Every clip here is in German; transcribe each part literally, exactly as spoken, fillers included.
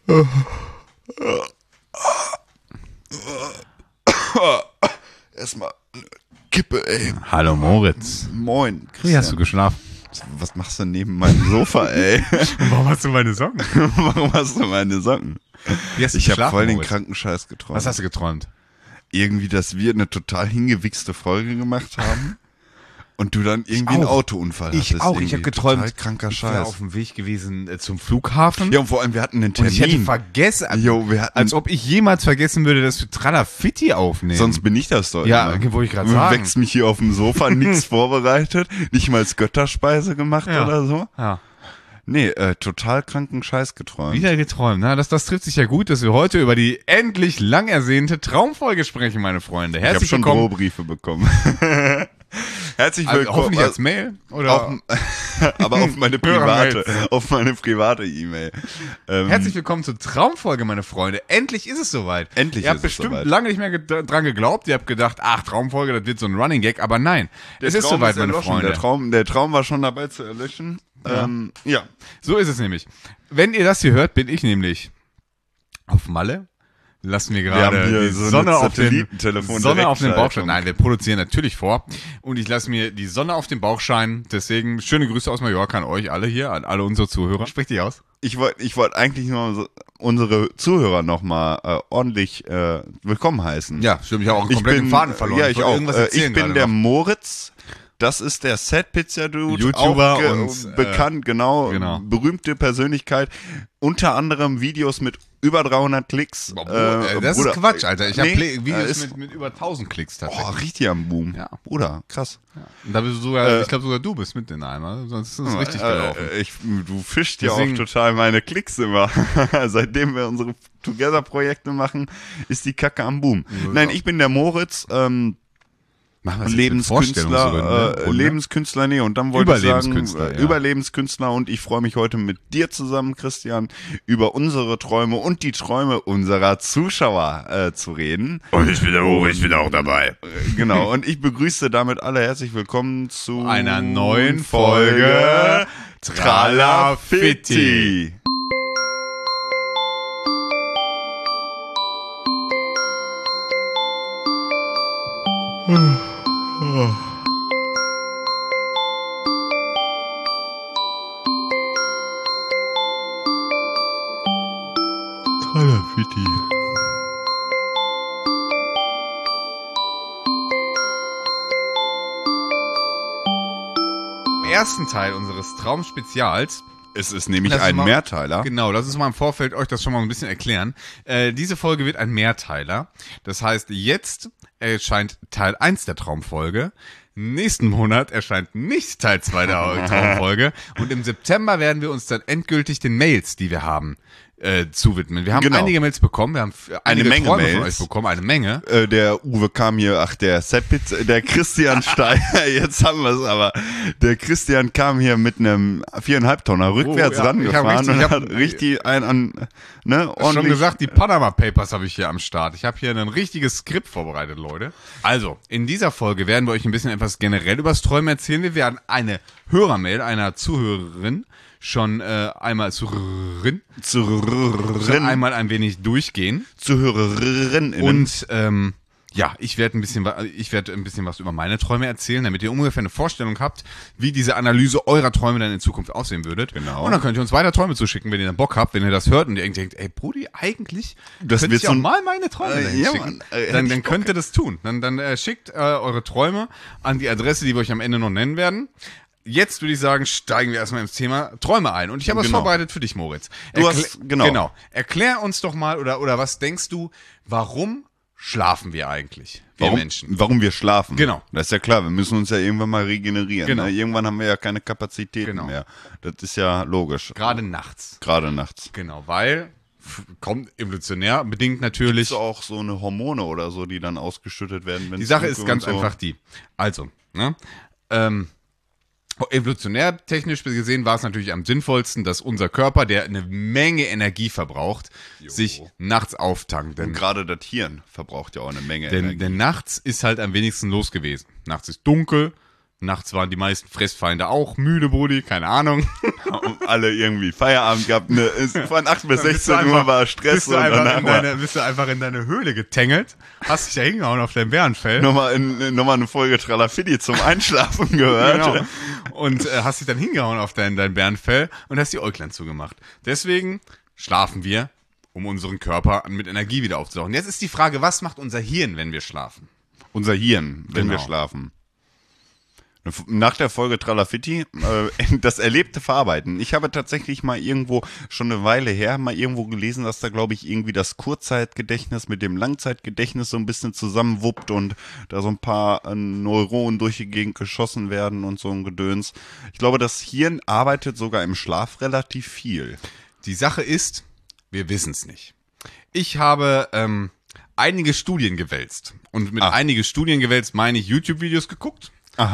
Erstmal Kippe, ey. Hallo Moritz. Moin. Christian. Wie hast du geschlafen? Was machst du neben meinem Sofa, ey? Warum hast du meine Socken? Warum hast du meine Socken? Wie hast du ich habe voll den Moritz? kranken Scheiß geträumt. Was hast du geträumt? Irgendwie, dass wir eine total hingewichste Folge gemacht haben und du dann irgendwie Ich einen auch. Autounfall hattest. Ich auch. Ich habe irgendwie. geträumt, Total kranker ich wäre Scheiß. auf dem Weg gewesen äh, zum Flughafen. Ja, und vor allem, wir hatten einen Und Termin. ich hätte vergessen, Jo, wir hatten, als ob ich jemals vergessen würde, dass wir Tralafitti aufnehmen. sonst bin ich das doch. Ja, immer. wollte ich gerade Du sagen. wächst mich hier auf dem Sofa, nichts vorbereitet, nicht mal als Götterspeise gemacht Ja. oder so. Ja. Nee, äh, total kranken Scheiß geträumt. Wieder geträumt, ne? Das, das trifft sich ja gut, dass wir heute über die endlich lang ersehnte Traumfolge sprechen, meine Freunde. Ich habe Herzlich schon willkommen. Drohbriefe bekommen. Herzlich Also, willkommen. hoffentlich als Mail oder Auf, aber auf meine private, Hörermails. auf meine private E-Mail. Ähm, Herzlich willkommen zur Traumfolge, meine Freunde. Endlich ist es soweit. Endlich Ihr habt ist es bestimmt soweit. lange nicht mehr ge- dran geglaubt. Ihr habt gedacht, ach, Traumfolge, das wird so ein Running Gag. Aber nein, der es ist Traum soweit, meine erloschen. Freunde. Der Traum, der Traum war schon dabei zu erlöschen. Ja. Ähm, ja. So ist es nämlich. Wenn ihr das hier hört, bin ich nämlich auf Malle. Lassen wir Wir gerade haben hier die so eine Sonne auf den, Satellitentelefon- Sonne auf den Bauch Direktschaltung. scheinen. Nein, wir produzieren natürlich vor. Und ich lasse mir die Sonne auf den Bauch scheinen. Deswegen schöne Grüße aus Mallorca an euch alle hier, an alle unsere Zuhörer. Sprich dich aus. Ich wollte ich wollt eigentlich nur so unsere Zuhörer nochmal äh, ordentlich äh, willkommen heißen. Ja, stimmt. Ich habe auch einen Ich kompletten bin, Faden verloren. Ja, ich wollte auch. irgendwas Äh, erzählen ich bin gerade der noch. Moritz. Das ist der Sad Pizza Dude, YouTuber auch ge- und, äh, bekannt, genau, genau. berühmte Persönlichkeit. Unter anderem Videos mit über dreihundert Klicks. Boah, Bruder, Äh, das Bruder, ist Quatsch, Alter. Ich habe nee, Videos äh, ist- mit, mit über tausend Klicks tatsächlich. Oh, richtig am Boom. Ja. Bruder, krass. Und da bist du sogar, Äh, ich glaube sogar du bist mit in einem, sonst ist es richtig Äh, gelaufen. äh, ich, du fischst ja Deswegen- auch total meine Klicks immer. Seitdem wir unsere Together-Projekte machen, ist die Kacke am Boom. Ja. Nein, ich bin der Moritz, ähm, Machen wir Lebenskünstler, äh, Lebenskünstler, nee, und dann wollte ich sagen, Überlebenskünstler, äh, ja. Überlebenskünstler, und ich freue mich heute mit dir zusammen, Christian, über unsere Träume und die Träume unserer Zuschauer äh, zu reden. Und ich bin der Uwe, ich bin auch dabei. Äh, Genau, und ich begrüße damit alle herzlich willkommen zu Einer neuen Folge Tralafitti. Tralafitti. Im ersten Teil unseres Traumspezials. Es ist nämlich Lass uns ein mal- Mehrteiler. Genau, lass uns mal im Vorfeld euch das schon mal ein bisschen erklären. Äh, diese Folge wird ein Mehrteiler. Das heißt, jetzt erscheint Teil eins der Traumfolge. Nächsten Monat erscheint nicht Teil zwei der Traumfolge. Und im September werden wir uns dann endgültig den Mails, die wir haben, äh, zuwidmen. Wir haben Genau. einige Mails bekommen. Wir haben f- einige Menge Träume von Mails. euch bekommen. Eine Menge. Äh, der Uwe kam hier, ach, der Setpitz, der Christian Steiner, jetzt haben wir es aber. Der Christian kam hier mit einem viereinhalb Tonner rückwärts Oh, ja, ich hab rangefahren richtig- ich und hab- hat richtig ein an, ne, Schon ordentlich. gesagt, die Panama Papers habe ich hier am Start. Ich habe hier ein richtiges Skript vorbereitet, Leute. Also, in dieser Folge werden wir euch ein bisschen etwas generell übers Träumen erzählen. Wir werden eine Hörermail einer Zuhörerin schon äh, einmal Zuhörerin, schon Zuhörerin, einmal ein wenig durchgehen. Zuhörerin Und ähm, ja, ich werde ein bisschen, wa- ich werde ein bisschen was über meine Träume erzählen, damit ihr ungefähr eine Vorstellung habt, wie diese Analyse eurer Träume dann in Zukunft aussehen würdet. Genau. Und dann könnt ihr uns weiter Träume zuschicken, wenn ihr dann Bock habt, wenn ihr das hört und ihr denkt, ey Brudi, eigentlich Das könnte wird ich so auch ein- mal meine Träume Äh, dahin ja, schicken. Mann, äh, hätte dann ich dann Bock. könnt ihr das tun. Dann, dann äh, schickt äh, eure Träume an die Adresse, die wir euch am Ende noch nennen werden. Jetzt würde ich sagen, steigen wir erstmal ins Thema Träume ein. Und ich habe was Genau. vorbereitet für dich, Moritz. Du hast- genau. Genau. Erklär uns doch mal, oder, oder was denkst du, warum schlafen wir eigentlich, wir warum, Menschen? warum wir schlafen. Genau. Das ist ja klar, wir müssen uns ja irgendwann mal regenerieren. Genau. Ne? Irgendwann haben wir ja keine Kapazitäten Genau. mehr. Das ist ja logisch. Gerade nachts. Gerade nachts. Genau, weil, f- kommt evolutionär bedingt natürlich. Ist auch so eine Hormone oder so, die dann ausgeschüttet werden. Wenn Die es Sache dunkel ist ganz und so. einfach die. Also, ne? Ähm, evolutionär technisch gesehen war es natürlich am sinnvollsten, dass unser Körper, der eine Menge Energie verbraucht, sich nachts auftankt. Denn, Und gerade das Hirn verbraucht ja auch eine Menge denn, Energie. denn nachts ist halt am wenigsten los gewesen. Nachts ist dunkel, Nachts waren die meisten Fressfeinde auch müde, Brudi, keine Ahnung. Und alle irgendwie Feierabend gehabt. Ne? Es- Von acht bis Dann bist du sechzehn Uhr einfach- war Stress Bist du, und einfach danach in war deine, bist du einfach in deine Höhle getängelt, hast dich da hingehauen auf dein Bärenfell. nochmal, in, nochmal eine Folge Tralafidi zum Einschlafen gehört. Genau. Und äh, hast dich dann hingehauen auf dein, dein Bärenfell und hast die Äuglein zugemacht. Deswegen schlafen wir, um unseren Körper mit Energie wieder aufzutauchen. Jetzt ist die Frage, was macht unser Hirn, wenn wir schlafen? Unser Hirn, wenn wir Genau. schlafen. Nach der Folge Tralafitti, äh, das erlebte Verarbeiten. Ich habe tatsächlich mal irgendwo, schon eine Weile her, mal irgendwo gelesen, dass da, glaube ich, irgendwie das Kurzzeitgedächtnis mit dem Langzeitgedächtnis so ein bisschen zusammenwuppt und da so ein paar äh, Neuronen durch die Gegend geschossen werden und so ein Gedöns. Ich glaube, das Hirn arbeitet sogar im Schlaf relativ viel. Die Sache ist, wir wissen es nicht. Ich habe ähm, einige Studien gewälzt. Und mit Ah. einige Studien gewälzt meine ich YouTube-Videos geguckt.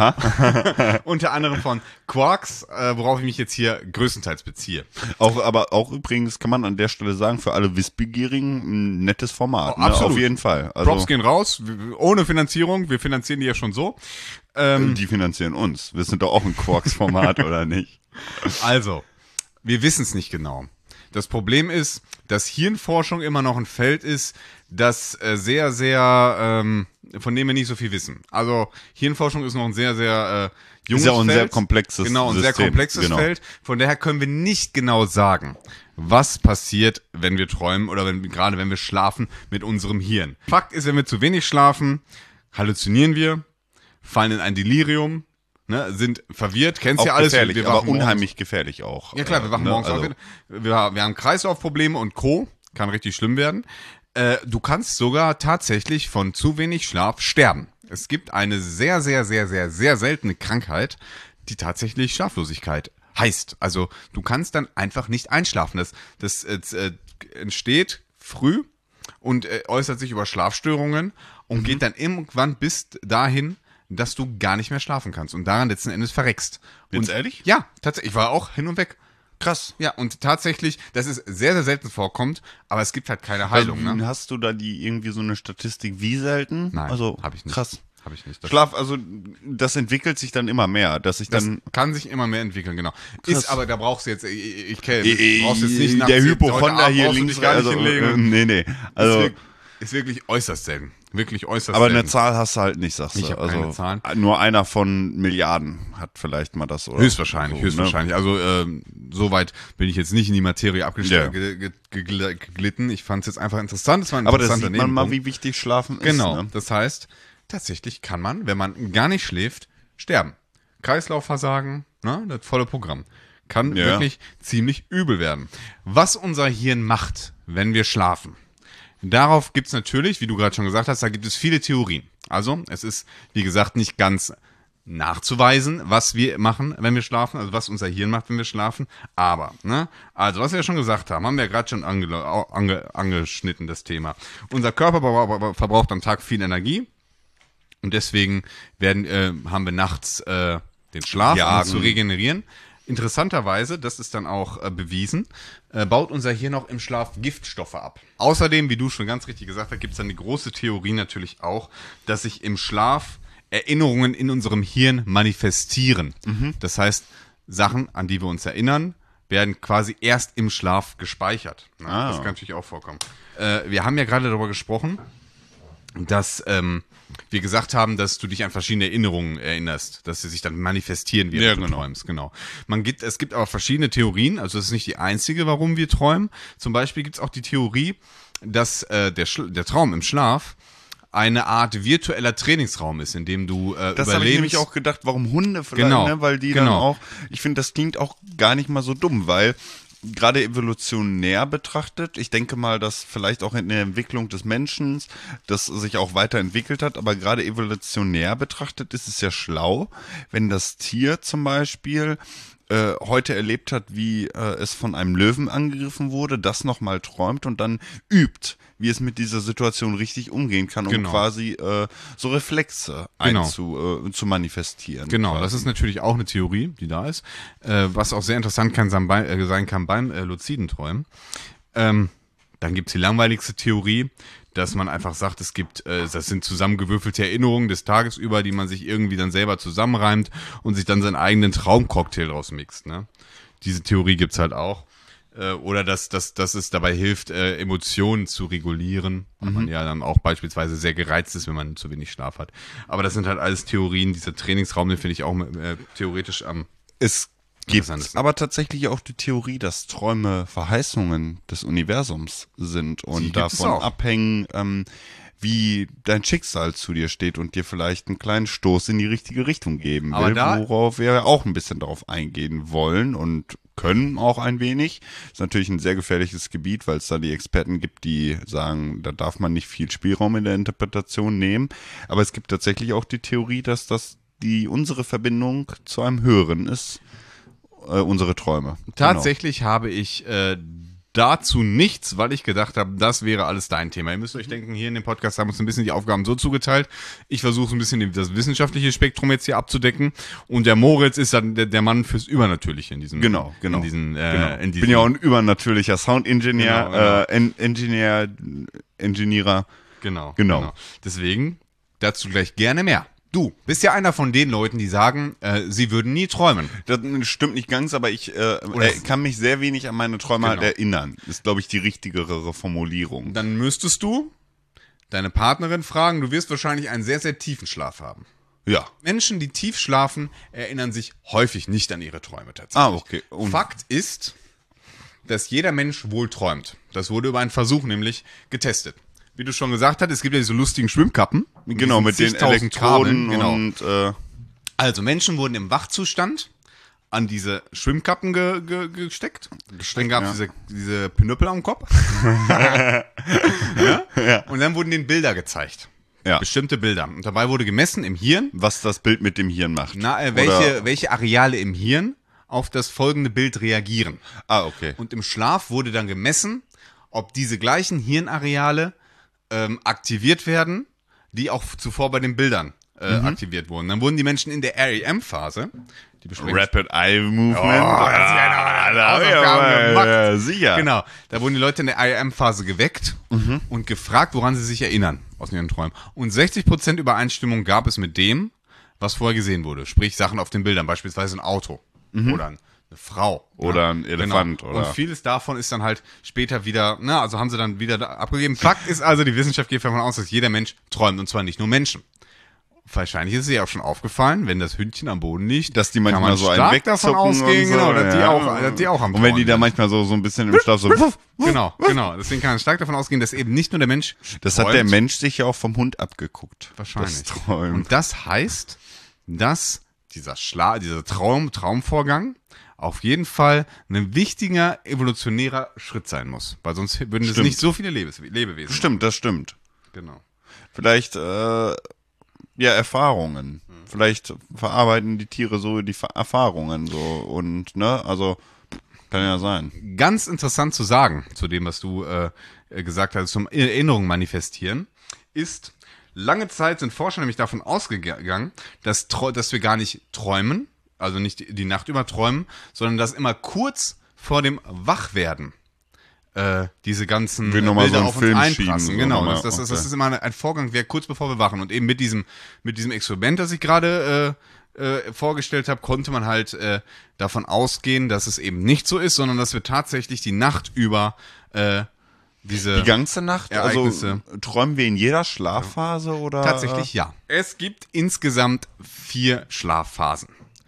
Aha. Unter anderem von Quarks, äh, worauf ich mich jetzt hier größtenteils beziehe. Auch, aber auch übrigens kann man an der Stelle sagen, für alle Wissbegierigen ein nettes Format. Oh, ne? absolut. Auf jeden Fall. Also, Props gehen raus, w- ohne Finanzierung, wir finanzieren die ja schon so. Ähm, die finanzieren uns. Wir sind doch auch ein Quarks-Format, oder nicht? also, wir wissen es nicht genau. Das Problem ist, dass Hirnforschung immer noch ein Feld ist, das äh, sehr, sehr, ähm, von dem wir nicht so viel wissen. Also Hirnforschung ist noch ein sehr, sehr äh, junges Ist ja auch ein Feld. sehr komplexes Genau, ein sehr System. komplexes Genau. Feld. Von daher können wir nicht genau sagen, was passiert, wenn wir träumen oder wenn, gerade wenn wir schlafen mit unserem Hirn. Fakt ist, wenn wir zu wenig schlafen, halluzinieren wir, fallen in ein Delirium, ne, sind verwirrt, kennst Auch ja alles. gefährlich, wir aber wachen morgens- unheimlich gefährlich auch. Ja klar, wir wachen Äh, ne, morgens also, auf. Wir, wir haben Kreislaufprobleme und Co. Kann richtig schlimm werden. Äh, du kannst sogar tatsächlich von zu wenig Schlaf sterben. Es gibt eine sehr, sehr, sehr, sehr, sehr seltene Krankheit, die tatsächlich Schlaflosigkeit heißt. Also du kannst dann einfach nicht einschlafen. Das, das äh, entsteht früh und äh, äußert sich über Schlafstörungen und Mhm. geht dann irgendwann bis dahin, dass du gar nicht mehr schlafen kannst und daran letzten Endes verreckst. Jetzt Und ehrlich? Ja, tatsächlich. Ich war auch hin und weg. Krass. Ja, und tatsächlich, dass es sehr, sehr selten vorkommt, aber es gibt halt keine Heilung. Also, Ne? hast du da die irgendwie so eine Statistik, wie selten? Nein, also habe ich nicht. Krass. Habe ich nicht. Das, Schlaf, also das entwickelt sich dann immer mehr, dass ich das dann kann sich immer mehr entwickeln, genau. Krass. Ist aber, da brauchst du jetzt, ich, ich kenne, Äh, brauchst jetzt nicht nach der zehn- Hypochonder heute Abend hier brauchst du links, dich gar nicht also, hinlegen. äh, nee, nee. ist, Also, wirklich, ist wirklich äußerst selten. Wirklich äußerst aber selten. eine Zahl hast du halt nicht, sagst du. Ich hab also keine Zahlen. nur einer von Milliarden hat vielleicht mal das, oder? Höchstwahrscheinlich, so, höchstwahrscheinlich. Also ähm, soweit bin ich jetzt nicht in die Materie Ja. abgeschnitten, ge ge ge geglitten. Ich fand es jetzt einfach interessant. Es war ein Ne? Aber da interessanter sieht man mal, Nebenpunkt. wie wichtig Schlafen Genau, ist. Ne? das heißt, tatsächlich kann man, wenn man gar nicht schläft, sterben. Kreislaufversagen, ne, das volle Programm. Kann Ja. wirklich ziemlich übel werden. Was unser Hirn macht, wenn wir schlafen. Darauf gibt's natürlich, wie du gerade schon gesagt hast, da gibt es viele Theorien. Also, es ist, wie gesagt, nicht ganz nachzuweisen, was wir machen, wenn wir schlafen, also was unser Hirn macht, wenn wir schlafen. Aber, ne, also was wir ja schon gesagt haben, haben wir ja gerade schon ange ange angeschnitten, das Thema. Unser Körper verbraucht verbraucht am Tag viel Energie und deswegen werden, äh, haben wir nachts äh, den Schlaf, um Jagen. uns zu regenerieren. Interessanterweise, das ist dann auch äh, bewiesen, äh, baut unser Hirn auch im Schlaf Giftstoffe ab. Außerdem, wie du schon ganz richtig gesagt hast, gibt es dann die große Theorie natürlich auch, dass sich im Schlaf Erinnerungen in unserem Hirn manifestieren. Mhm. Das heißt, Sachen, an die wir uns erinnern, werden quasi erst im Schlaf gespeichert. Na, Ah. Das kann natürlich auch vorkommen. Äh, wir haben ja gerade darüber gesprochen, dass ähm, wir gesagt haben, dass du dich an verschiedene Erinnerungen erinnerst, dass sie sich dann manifestieren, wie Ja, du genau. träumst. Genau. Man gibt, es gibt aber verschiedene Theorien, also das ist nicht die einzige, warum wir träumen. Zum Beispiel gibt es auch die Theorie, dass äh, der, Schla- der Traum im Schlaf eine Art virtueller Trainingsraum ist, in dem du äh, Das habe ich überlebst. nämlich auch gedacht, warum Hunde vielleicht, Genau, ne? Weil die dann genau. auch, ich finde, das klingt auch gar nicht mal so dumm, weil gerade evolutionär betrachtet, ich denke mal, dass vielleicht auch in der Entwicklung des Menschen das sich auch weiterentwickelt hat, aber gerade evolutionär betrachtet ist es ja schlau, wenn das Tier zum Beispiel äh, heute erlebt hat, wie äh, es von einem Löwen angegriffen wurde, das nochmal träumt und dann übt, wie es mit dieser Situation richtig umgehen kann, um Genau. quasi äh, so Reflexe Genau. einzu, äh, zu manifestieren. Genau, quasi. das ist natürlich auch eine Theorie, die da ist, äh, was auch sehr interessant kann sein, bei, äh, sein kann beim äh, luziden Träumen. Ähm, dann gibt's die langweiligste Theorie, dass man einfach sagt, es gibt, äh, das sind zusammengewürfelte Erinnerungen des Tages über, die man sich irgendwie dann selber zusammenreimt und sich dann seinen eigenen Traumcocktail draus mixt, ne? Diese Theorie gibt's halt auch. Äh, oder dass, dass, dass es dabei hilft, äh, Emotionen zu regulieren, weil mhm. man ja dann auch beispielsweise sehr gereizt ist, wenn man zu wenig Schlaf hat. Aber das sind halt alles Theorien. Dieser Trainingsraum, den finde ich auch äh, theoretisch am Es gibt aber tatsächlich auch die Theorie, dass Träume Verheißungen des Universums sind und davon abhängen, ähm, wie dein Schicksal zu dir steht und dir vielleicht einen kleinen Stoß in die richtige Richtung geben will, worauf wir auch ein bisschen darauf eingehen wollen und können auch ein wenig. Ist natürlich ein sehr gefährliches Gebiet, weil es da die Experten gibt, die sagen, da darf man nicht viel Spielraum in der Interpretation nehmen. Aber es gibt tatsächlich auch die Theorie, dass das die unsere Verbindung zu einem Höheren ist, äh, unsere Träume. Tatsächlich genau. habe ich äh, dazu nichts, weil ich gedacht habe, das wäre alles dein Thema. Ihr müsst euch denken, hier in dem Podcast haben wir uns ein bisschen die Aufgaben so zugeteilt. Ich versuche ein bisschen das wissenschaftliche Spektrum jetzt hier abzudecken und der Moritz ist dann der, der Mann fürs Übernatürliche in diesem. Genau, genau. In diesen, äh, genau. In ich bin ja auch ein übernatürlicher Sound-Engineer, genau, genau. Äh, en Engineer, Engineerer. Genau, genau, genau. Deswegen dazu gleich gerne mehr. Du bist ja einer von den Leuten, die sagen, äh, sie würden nie träumen. Das stimmt nicht ganz, aber ich äh, äh, kann mich sehr wenig an meine Träume genau. halt erinnern. Ist, glaube ich, die richtigere Formulierung. Dann müsstest du deine Partnerin fragen, du wirst wahrscheinlich einen sehr, sehr tiefen Schlaf haben. Ja. Menschen, die tief schlafen, erinnern sich häufig nicht an ihre Träume tatsächlich. Ah, okay. Und Fakt ist, dass jeder Mensch wohl träumt. Das wurde über einen Versuch nämlich getestet. Wie du schon gesagt hast, es gibt ja diese lustigen Schwimmkappen. Genau, mit den Elektroden genau. und äh also Menschen wurden im Wachzustand an diese Schwimmkappen ge ge gesteckt. gesteckt. Dann gab es ja. diese, diese Pinöppel am Kopf. ja? Ja. Und dann wurden denen Bilder gezeigt. Ja. Bestimmte Bilder. Und dabei wurde gemessen im Hirn. Was das Bild mit dem Hirn macht. Na, äh, welche, welche Areale im Hirn auf das folgende Bild reagieren. Ah, okay. Und im Schlaf wurde dann gemessen, ob diese gleichen Hirnareale ähm, aktiviert werden, die auch zuvor bei den Bildern äh, mhm. aktiviert wurden. Dann wurden die Menschen in der R E M-Phase, die Rapid Eye Movement. Oh, ah, da ja, gemacht. Ja, sicher. Genau, da wurden die Leute in der R E M-Phase geweckt mhm. und gefragt, woran sie sich erinnern aus ihren Träumen. Und sechzig Prozent Übereinstimmung gab es mit dem, was vorher gesehen wurde. Sprich, Sachen auf den Bildern, beispielsweise ein Auto mhm. oder ein eine Frau. Oder ja, ein Elefant. Genau. Oder und vieles davon ist dann halt später wieder, na, also haben sie dann wieder abgegeben. Fakt ist also, die Wissenschaft geht davon aus, dass jeder Mensch träumt, und zwar nicht nur Menschen. Wahrscheinlich ist es ja auch schon aufgefallen, wenn das Hündchen am Boden liegt, dass die manchmal man so einen wegzucken davon ausgehen, so, genau, dass ja. die auch, dass die auch am Und wenn die da manchmal so, so ein bisschen im Schlaf so, genau, genau. Deswegen kann man stark davon ausgehen, dass eben nicht nur der Mensch Das träumt. hat der Mensch sich ja auch vom Hund abgeguckt. Wahrscheinlich. Das und das heißt, dass dieser Schla dieser Traum, Traumvorgang auf jeden Fall ein wichtiger evolutionärer Schritt sein muss. Weil sonst würden es nicht so viele Lebes Lebewesen Stimmt, das stimmt. Genau. Vielleicht, äh, ja, Erfahrungen. Hm. Vielleicht verarbeiten die Tiere so die Erfahrungen so und, ne, also, kann ja sein. Ganz interessant zu sagen, zu dem, was du äh, gesagt hast, zum Erinnerungen manifestieren, ist, lange Zeit sind Forscher nämlich davon ausgegangen, dass, dass wir gar nicht träumen, also nicht die Nacht über träumen, sondern dass immer kurz vor dem Wachwerden äh, diese ganzen wir Bilder so auf uns einprassen. So genau, das, das, okay. das, das ist immer ein Vorgang, der kurz bevor wir wachen. Und eben mit diesem mit diesem Experiment, das ich gerade äh, äh, vorgestellt habe, konnte man halt äh, davon ausgehen, dass es eben nicht so ist, sondern dass wir tatsächlich die Nacht über äh, diese die ganze Nacht, Ereignisse. Also träumen wir in jeder Schlafphase oder? Tatsächlich ja. Es gibt insgesamt vier Schlafphasen.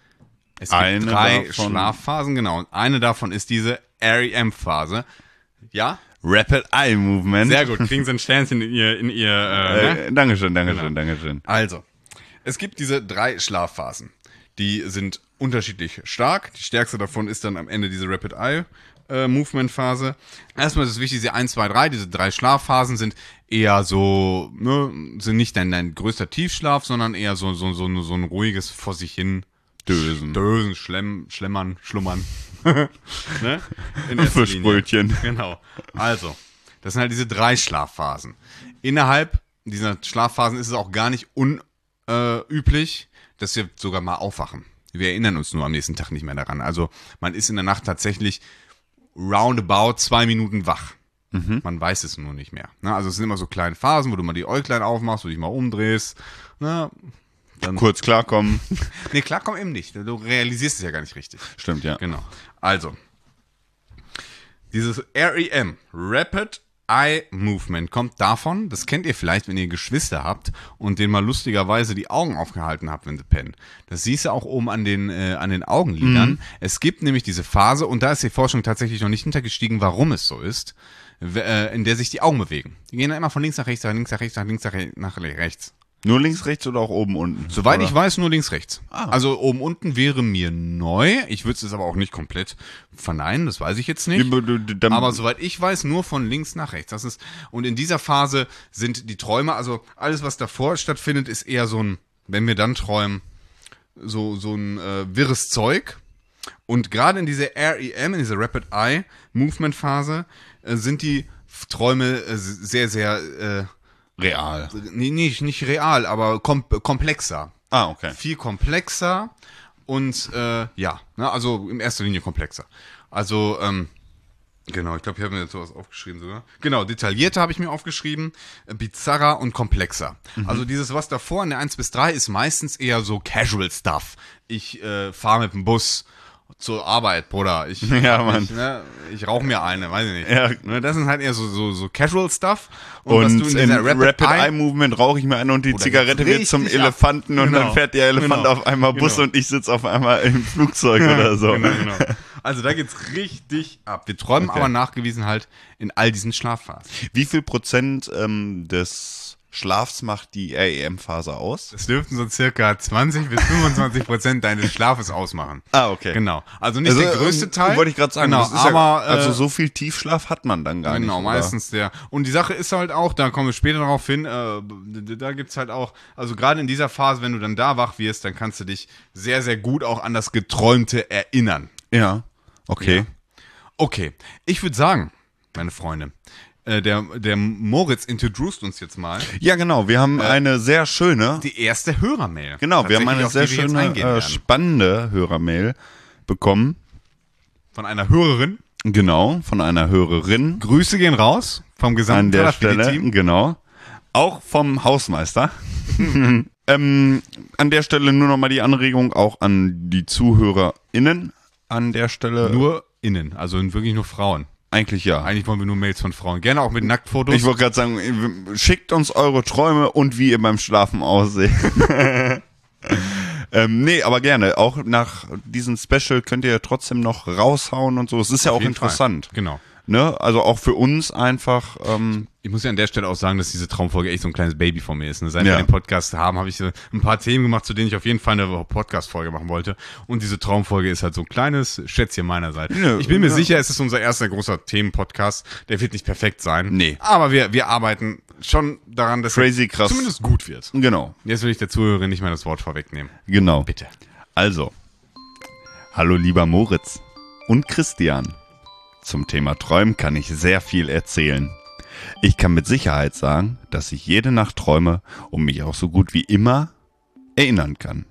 Es gibt eine drei davon, Schlafphasen, genau. Und eine davon ist diese R E M-Phase. Ja? Rapid Eye Movement. Sehr gut, kriegen Sie ein Sternchen in ihr, in ihr, äh, äh, ne? Dankeschön, Dankeschön, genau. Dankeschön. Also, es gibt diese drei Schlafphasen. Die sind unterschiedlich stark. Die stärkste davon ist dann am Ende diese Rapid Eye äh, Movement Phase. Erstmal ist es wichtig, diese eins, zwei, drei, diese drei Schlafphasen sind eher so, ne, sind nicht dein, dein größter Tiefschlaf, sondern eher so, so, so, so ein ruhiges vor sich hin Dösen. Dösen, Schlemm, Schlemmern, Schlummern. ne? Fischbrötchen. Genau. Also, das sind halt diese drei Schlafphasen. Innerhalb dieser Schlafphasen ist es auch gar nicht unüblich, äh, dass wir sogar mal aufwachen. Wir erinnern uns nur am nächsten Tag nicht mehr daran. Also, man ist in der Nacht tatsächlich roundabout zwei Minuten wach. Mhm. Man weiß es nur nicht mehr. Ne? Also es sind immer so kleine Phasen, wo du mal die Äuglein aufmachst, wo du dich mal umdrehst. Ne? Dann Kurz klarkommen. nee, klarkommen eben nicht. Du realisierst es ja gar nicht richtig. Stimmt, ja. Genau. Also, dieses R E M, Rapid Eye Movement, kommt davon, das kennt ihr vielleicht, wenn ihr Geschwister habt und denen mal lustigerweise die Augen aufgehalten habt, wenn sie pennen. Das siehst du auch oben an den, äh, an den Augenlidern. Mhm. Es gibt nämlich diese Phase, und da ist die Forschung tatsächlich noch nicht hintergestiegen, warum es so ist, in der sich die Augen bewegen. Die gehen dann immer von links nach rechts, nach links nach rechts, nach links nach, re- nach rechts. Nur links, rechts oder auch oben, unten? Soweit oder? ich weiß, nur links, rechts. Ah. Also oben, unten wäre mir neu. Ich würde es aber auch nicht komplett verneinen, das weiß ich jetzt nicht. Aber soweit ich weiß, nur von links nach rechts. Das ist, und in dieser Phase sind die Träume, also alles, was davor stattfindet, ist eher so ein, wenn wir dann träumen, so, so ein äh, wirres Zeug. Und gerade in dieser R E M, in dieser Rapid Eye Movement Phase, äh, sind die Träume äh, sehr, sehr äh, real. Nee, nicht, nicht real, aber kom komplexer. Ah, okay. Viel komplexer und äh, ja, ne, also in erster Linie komplexer. Also, ähm, genau, ich glaube, ich habe mir jetzt sowas aufgeschrieben sogar. Genau, detaillierter habe ich mir aufgeschrieben, äh, bizarrer und komplexer. Mhm. Also dieses, was davor in der eins bis drei ist meistens eher so Casual Stuff. Ich äh, fahre mit dem Bus zur Arbeit, Bruder. Ich, ja, Mann. Ich, ne, ich rauche mir eine, weiß ich nicht. Ja. Ne, das sind halt eher so, so, so Casual Stuff. Und, und was du in, in Rapid, Rapid Eye, Eye Movement rauche ich mir eine und die Zigarette wird zum Elefanten ab. Und genau. Dann fährt der Elefant genau. auf einmal Bus genau. und ich sitze auf einmal im Flugzeug oder so. Genau, genau. Also da geht's richtig ab. Wir träumen okay. aber nachgewiesen halt in all diesen Schlafphasen. Wie viel Prozent ähm, des Schlafs macht die R E M-Phase aus? Das dürften so circa zwanzig bis fünfundzwanzig Prozent deines Schlafes ausmachen. Ah, okay. Genau. Also nicht also, der größte Teil. Wollte ich gerade sagen. Genau, das ist aber, ja, also so viel Tiefschlaf hat man dann gar genau, nicht. Genau, meistens der. Und die Sache ist halt auch, da kommen wir später darauf hin, äh, da gibt's halt auch, also gerade in dieser Phase, wenn du dann da wach wirst, dann kannst du dich sehr, sehr gut auch an das Geträumte erinnern. Ja, okay. Ja. Okay, ich würde sagen, meine Freunde, Der, der Moritz introduced uns jetzt mal. Ja, genau. Wir haben äh, eine sehr schöne... Die erste Hörermail. Genau, wir haben eine sehr schöne, äh, spannende Hörermail bekommen. Von einer Hörerin. Genau, von einer Hörerin. Grüße gehen raus vom gesamten An der Stelle, genau. Auch vom Hausmeister. ähm, an der Stelle nur nochmal die Anregung auch an die ZuhörerInnen. An der Stelle... Nur innen, also wirklich nur Frauen. Eigentlich ja. Eigentlich wollen wir nur Mails von Frauen. Gerne auch mit Nacktfotos. Ich wollte gerade sagen, schickt uns eure Träume und wie ihr beim Schlafen ausseht. ähm, nee, aber gerne. Auch nach diesem Special könnt ihr trotzdem noch raushauen und so. Es ist ja auch interessant. Fall. Genau. Ne? Also auch für uns einfach. Ähm, ich muss ja an der Stelle auch sagen, dass diese Traumfolge echt so ein kleines Baby von mir ist. Ne? Seit ja. wir den Podcast haben, habe ich so ein paar Themen gemacht, zu denen ich auf jeden Fall eine Podcast-Folge machen wollte. Und diese Traumfolge ist halt so ein kleines Schätzchen meinerseits. Ja, ich bin mir ja. sicher, es ist unser erster großer Themen-Podcast. Der wird nicht perfekt sein. Nee. Aber wir, wir arbeiten schon daran, dass Crazy er krass. zumindest gut wird. Genau. Jetzt will ich der Zuhörerin nicht mehr das Wort vorwegnehmen. Genau. Bitte. Also, hallo lieber Moritz und Christian. Zum Thema Träumen kann ich sehr viel erzählen. Ich kann mit Sicherheit sagen, dass ich jede Nacht träume und mich auch so gut wie immer erinnern kann.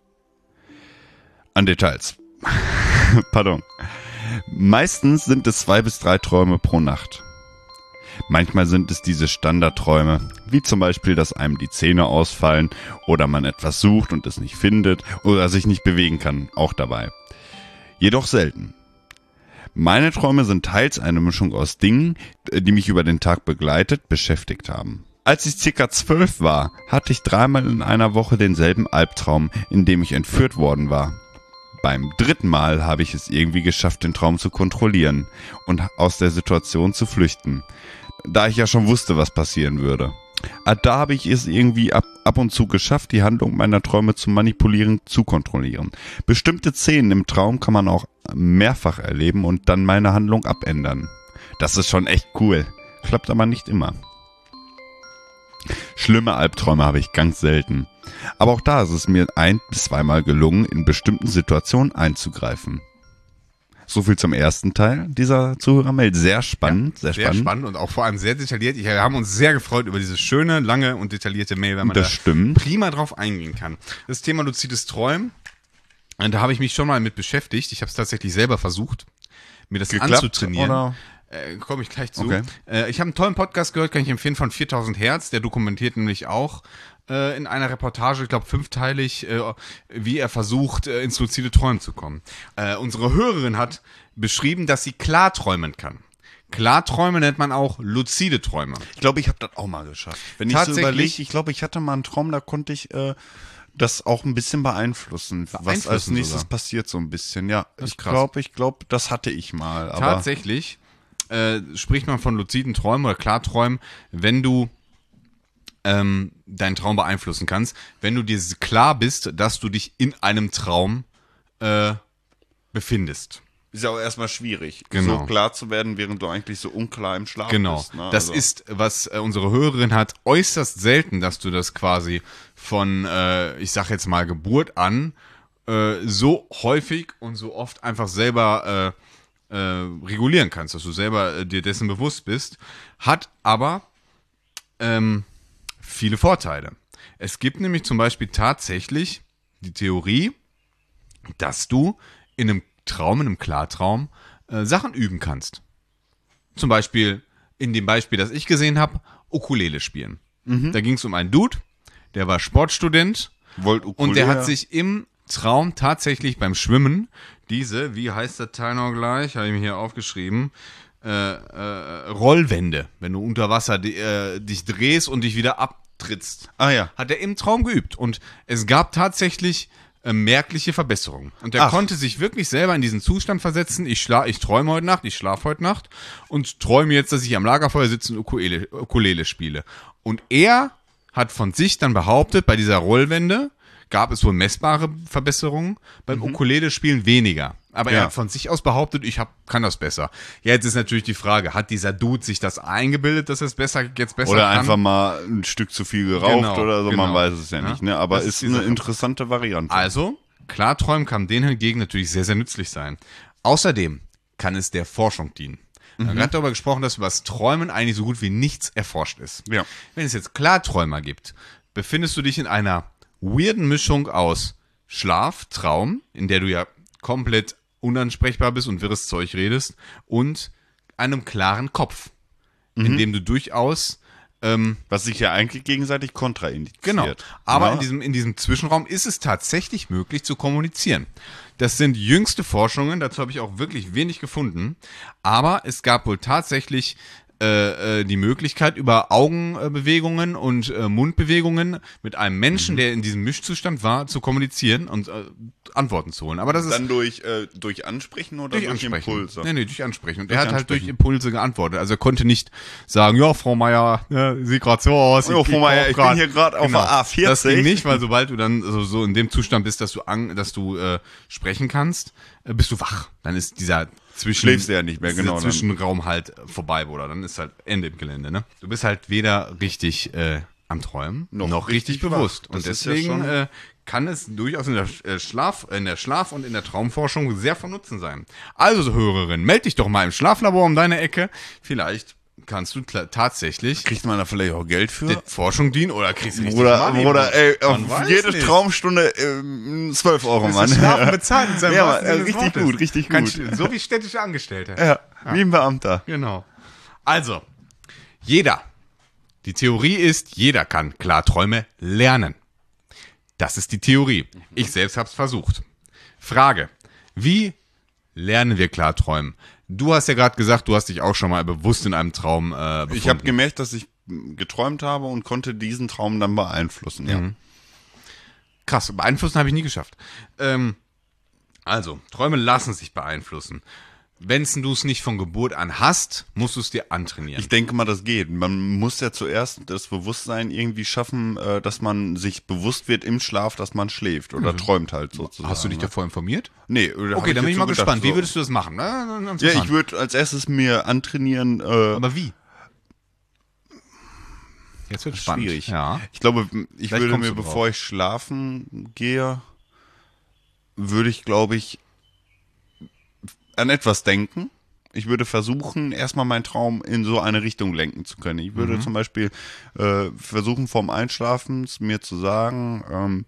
An Details. Pardon. Meistens sind es zwei bis drei Träume pro Nacht. Manchmal sind es diese Standardträume, wie zum Beispiel, dass einem die Zähne ausfallen oder man etwas sucht und es nicht findet oder sich nicht bewegen kann, auch dabei. Jedoch selten. Meine Träume sind teils eine Mischung aus Dingen, die mich über den Tag begleitet, beschäftigt haben. Als ich circa zwölf war, hatte ich dreimal in einer Woche denselben Albtraum, in dem ich entführt worden war. Beim dritten Mal habe ich es irgendwie geschafft, den Traum zu kontrollieren und aus der Situation zu flüchten, da ich ja schon wusste, was passieren würde. Da habe ich es irgendwie ab, ab und zu geschafft, die Handlung meiner Träume zu manipulieren, zu kontrollieren. Bestimmte Szenen im Traum kann man auch mehrfach erleben und dann meine Handlung abändern. Das ist schon echt cool. Klappt aber nicht immer. Schlimme Albträume habe ich ganz selten. Aber auch da ist es mir ein- bis zweimal gelungen, in bestimmten Situationen einzugreifen. So viel zum ersten Teil dieser Zuhörermail. Sehr spannend, ja, sehr, sehr spannend. Sehr spannend und auch vor allem sehr detailliert. Wir haben uns sehr gefreut über diese schöne, lange und detaillierte Mail, wenn man das da stimmt. prima drauf eingehen kann. Das Thema luzides Träumen, da habe ich mich schon mal mit beschäftigt. Ich habe es tatsächlich selber versucht, mir das Geklappt, anzutrainieren. Oder? Äh, komme ich gleich zu. Okay. Äh, ich habe einen tollen Podcast gehört, kann ich empfehlen, von viertausend Hertz. Der dokumentiert nämlich auch äh, in einer Reportage, ich glaube fünfteilig, äh, wie er versucht, äh, ins luzide Träumen zu kommen. Äh, unsere Hörerin hat beschrieben, dass sie klar träumen kann. Klarträume nennt man auch luzide Träume. Ich glaube, ich habe das auch mal geschafft. Wenn ich so überlege, ich glaube, ich hatte mal einen Traum, da konnte ich äh, das auch ein bisschen beeinflussen, was als nächstes sogar passiert, so ein bisschen. Ja, ich glaube, ich glaube, das hatte ich mal. Aber tatsächlich äh, spricht man von luziden Träumen oder Klarträumen, wenn du ähm, deinen Traum beeinflussen kannst, wenn du dir klar bist, dass du dich in einem Traum äh, befindest. Ist ja auch erstmal schwierig, genau. so klar zu werden, während du eigentlich so unklar im Schlaf genau. bist. Genau, das also. ist, was äh, unsere Hörerin hat, äußerst selten, dass du das quasi von, äh, ich sag jetzt mal, Geburt an äh, so häufig und so oft einfach selber äh, äh, regulieren kannst, dass du selber äh, dir dessen bewusst bist, hat aber ähm, viele Vorteile. Es gibt nämlich zum Beispiel tatsächlich die Theorie, dass du in einem Traum, in einem Klartraum, äh, Sachen üben kannst. Zum Beispiel, in dem Beispiel, das ich gesehen habe, Ukulele spielen. Mhm. Da ging es um einen Dude, der war Sportstudent und der hat sich im Traum tatsächlich beim Schwimmen diese, wie heißt der Teil noch gleich, habe ich mir hier aufgeschrieben, äh, äh, Rollwände, wenn du unter Wasser di- äh, dich drehst und dich wieder abtrittst. Ah ja. Hat er im Traum geübt und es gab tatsächlich merkliche Verbesserung. Und er Ach. konnte sich wirklich selber in diesen Zustand versetzen, ich, schla- ich träume heute Nacht, ich schlafe heute Nacht und träume jetzt, dass ich am Lagerfeuer sitze und Ukulele, Ukulele spiele. Und er hat von sich dann behauptet, bei dieser Rollwende gab es wohl messbare Verbesserungen, beim mhm. Ukulele-Spielen weniger. Aber ja. er hat von sich aus behauptet, ich hab, kann das besser. Ja, jetzt ist natürlich die Frage, hat dieser Dude sich das eingebildet, dass er es besser, jetzt besser oder kann? Oder einfach mal ein Stück zu viel geraucht genau, oder so, genau. man weiß es ja nicht. Ne? Aber es ist, ist eine interessante Variante. Also, Klarträumen kann denen hingegen natürlich sehr, sehr nützlich sein. Außerdem kann es der Forschung dienen. Wir haben gerade darüber gesprochen, dass über das Träumen eigentlich so gut wie nichts erforscht ist. Ja. Wenn es jetzt Klarträumer gibt, befindest du dich in einer weirden Mischung aus Schlaf, Traum, in der du ja komplett unansprechbar bist und wirres Zeug redest, und einem klaren Kopf, mhm. in dem du durchaus ähm, was sich ja eigentlich gegenseitig kontraindiziert. Genau, aber ja. in diesem, in diesem Zwischenraum ist es tatsächlich möglich zu kommunizieren. Das sind jüngste Forschungen, dazu habe ich auch wirklich wenig gefunden, aber es gab wohl tatsächlich äh, die Möglichkeit, über Augenbewegungen und äh, Mundbewegungen mit einem Menschen, mhm. der in diesem Mischzustand war, zu kommunizieren und äh, Antworten zu holen. Aber das ist dann durch, äh, durch Ansprechen oder durch, durch Impulse? Nee, nee, durch Ansprechen. Und durch er hat halt durch Impulse geantwortet. Also er konnte nicht sagen, ja, Frau Meier, ja, sieht gerade so aus. Ja, Frau Meier, ich bin hier gerade auf genau. der A vierzig. Das ging nicht, weil sobald du dann so, so in dem Zustand bist, dass du, an, dass du äh, sprechen kannst, äh, bist du wach. Dann ist dieser Zwischen, schläfst du ja nicht mehr, genau. Zwischenraum halt vorbei, Bruder. Dann ist halt Ende im Gelände, ne? Du bist halt weder richtig äh, am Träumen, noch, noch richtig, richtig bewusst. Und deswegen ja äh, kann es durchaus in der äh, Schlaf, in der Schlaf- und in der Traumforschung sehr von Nutzen sein. Also, Hörerin, meld dich doch mal im Schlaflabor um deine Ecke. Vielleicht kannst du t- tatsächlich... Kriegt man da vielleicht auch Geld für? Forschung dienen oder kriegst du richtig Oder, Money, oder ey, auf jede nicht. Traumstunde ähm, zwölf Euro, Mann. Schlafen bezahlt in seinem ja, äh, richtig Wortes. gut, richtig Kann, gut. so wie städtische Angestellte. Ja, ja, wie ein Beamter. Genau. Also, jeder. Die Theorie ist, jeder kann Klarträume lernen. Das ist die Theorie. Ich selbst habe es versucht. Frage, wie lernen wir Klarträumen? Du hast ja gerade gesagt, du hast dich auch schon mal bewusst in einem Traum äh, befunden. Ich habe gemerkt, dass ich geträumt habe und konnte diesen Traum dann beeinflussen. Ja. Mhm. Krass, beeinflussen habe ich nie geschafft. Ähm, also, Träume lassen sich beeinflussen. Wenn du es nicht von Geburt an hast, musst du es dir antrainieren. Ich denke mal, das geht. Man muss ja zuerst das Bewusstsein irgendwie schaffen, dass man sich bewusst wird im Schlaf, dass man schläft oder mhm. träumt halt sozusagen. Hast du dich davor informiert? Nee. Okay, dann bin ich mal gedacht, gespannt. So. Wie würdest du das machen? Na, ja, ich würde als erstes mir antrainieren. Äh, Aber wie? Jetzt wird es schwierig. Ja. Ich glaube, ich Vielleicht würde mir, bevor ich schlafen gehe, würde ich, glaube ich, an etwas denken. Ich würde versuchen, erstmal meinen Traum in so eine Richtung lenken zu können. Ich würde mhm. zum Beispiel äh, versuchen, vorm Einschlafen mir zu sagen, ähm,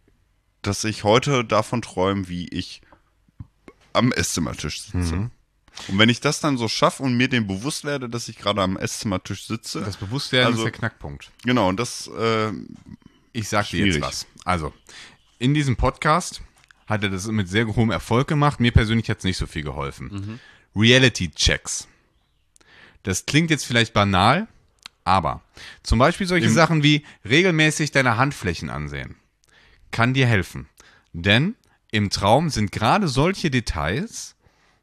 dass ich heute davon träume, wie ich am Esszimmertisch sitze. Mhm. Und wenn ich das dann so schaffe und mir dem bewusst werde, dass ich gerade am Esszimmertisch sitze. Das Bewusstwerden also, ist der Knackpunkt. Genau, und das äh, Ich sag dir schwierig. jetzt was. Also, in diesem Podcast hat er das mit sehr hohem Erfolg gemacht. Mir persönlich hat es nicht so viel geholfen. Mhm. Reality-Checks. Das klingt jetzt vielleicht banal, aber zum Beispiel solche Im Sachen wie regelmäßig deine Handflächen ansehen kann dir helfen. Denn im Traum sind gerade solche Details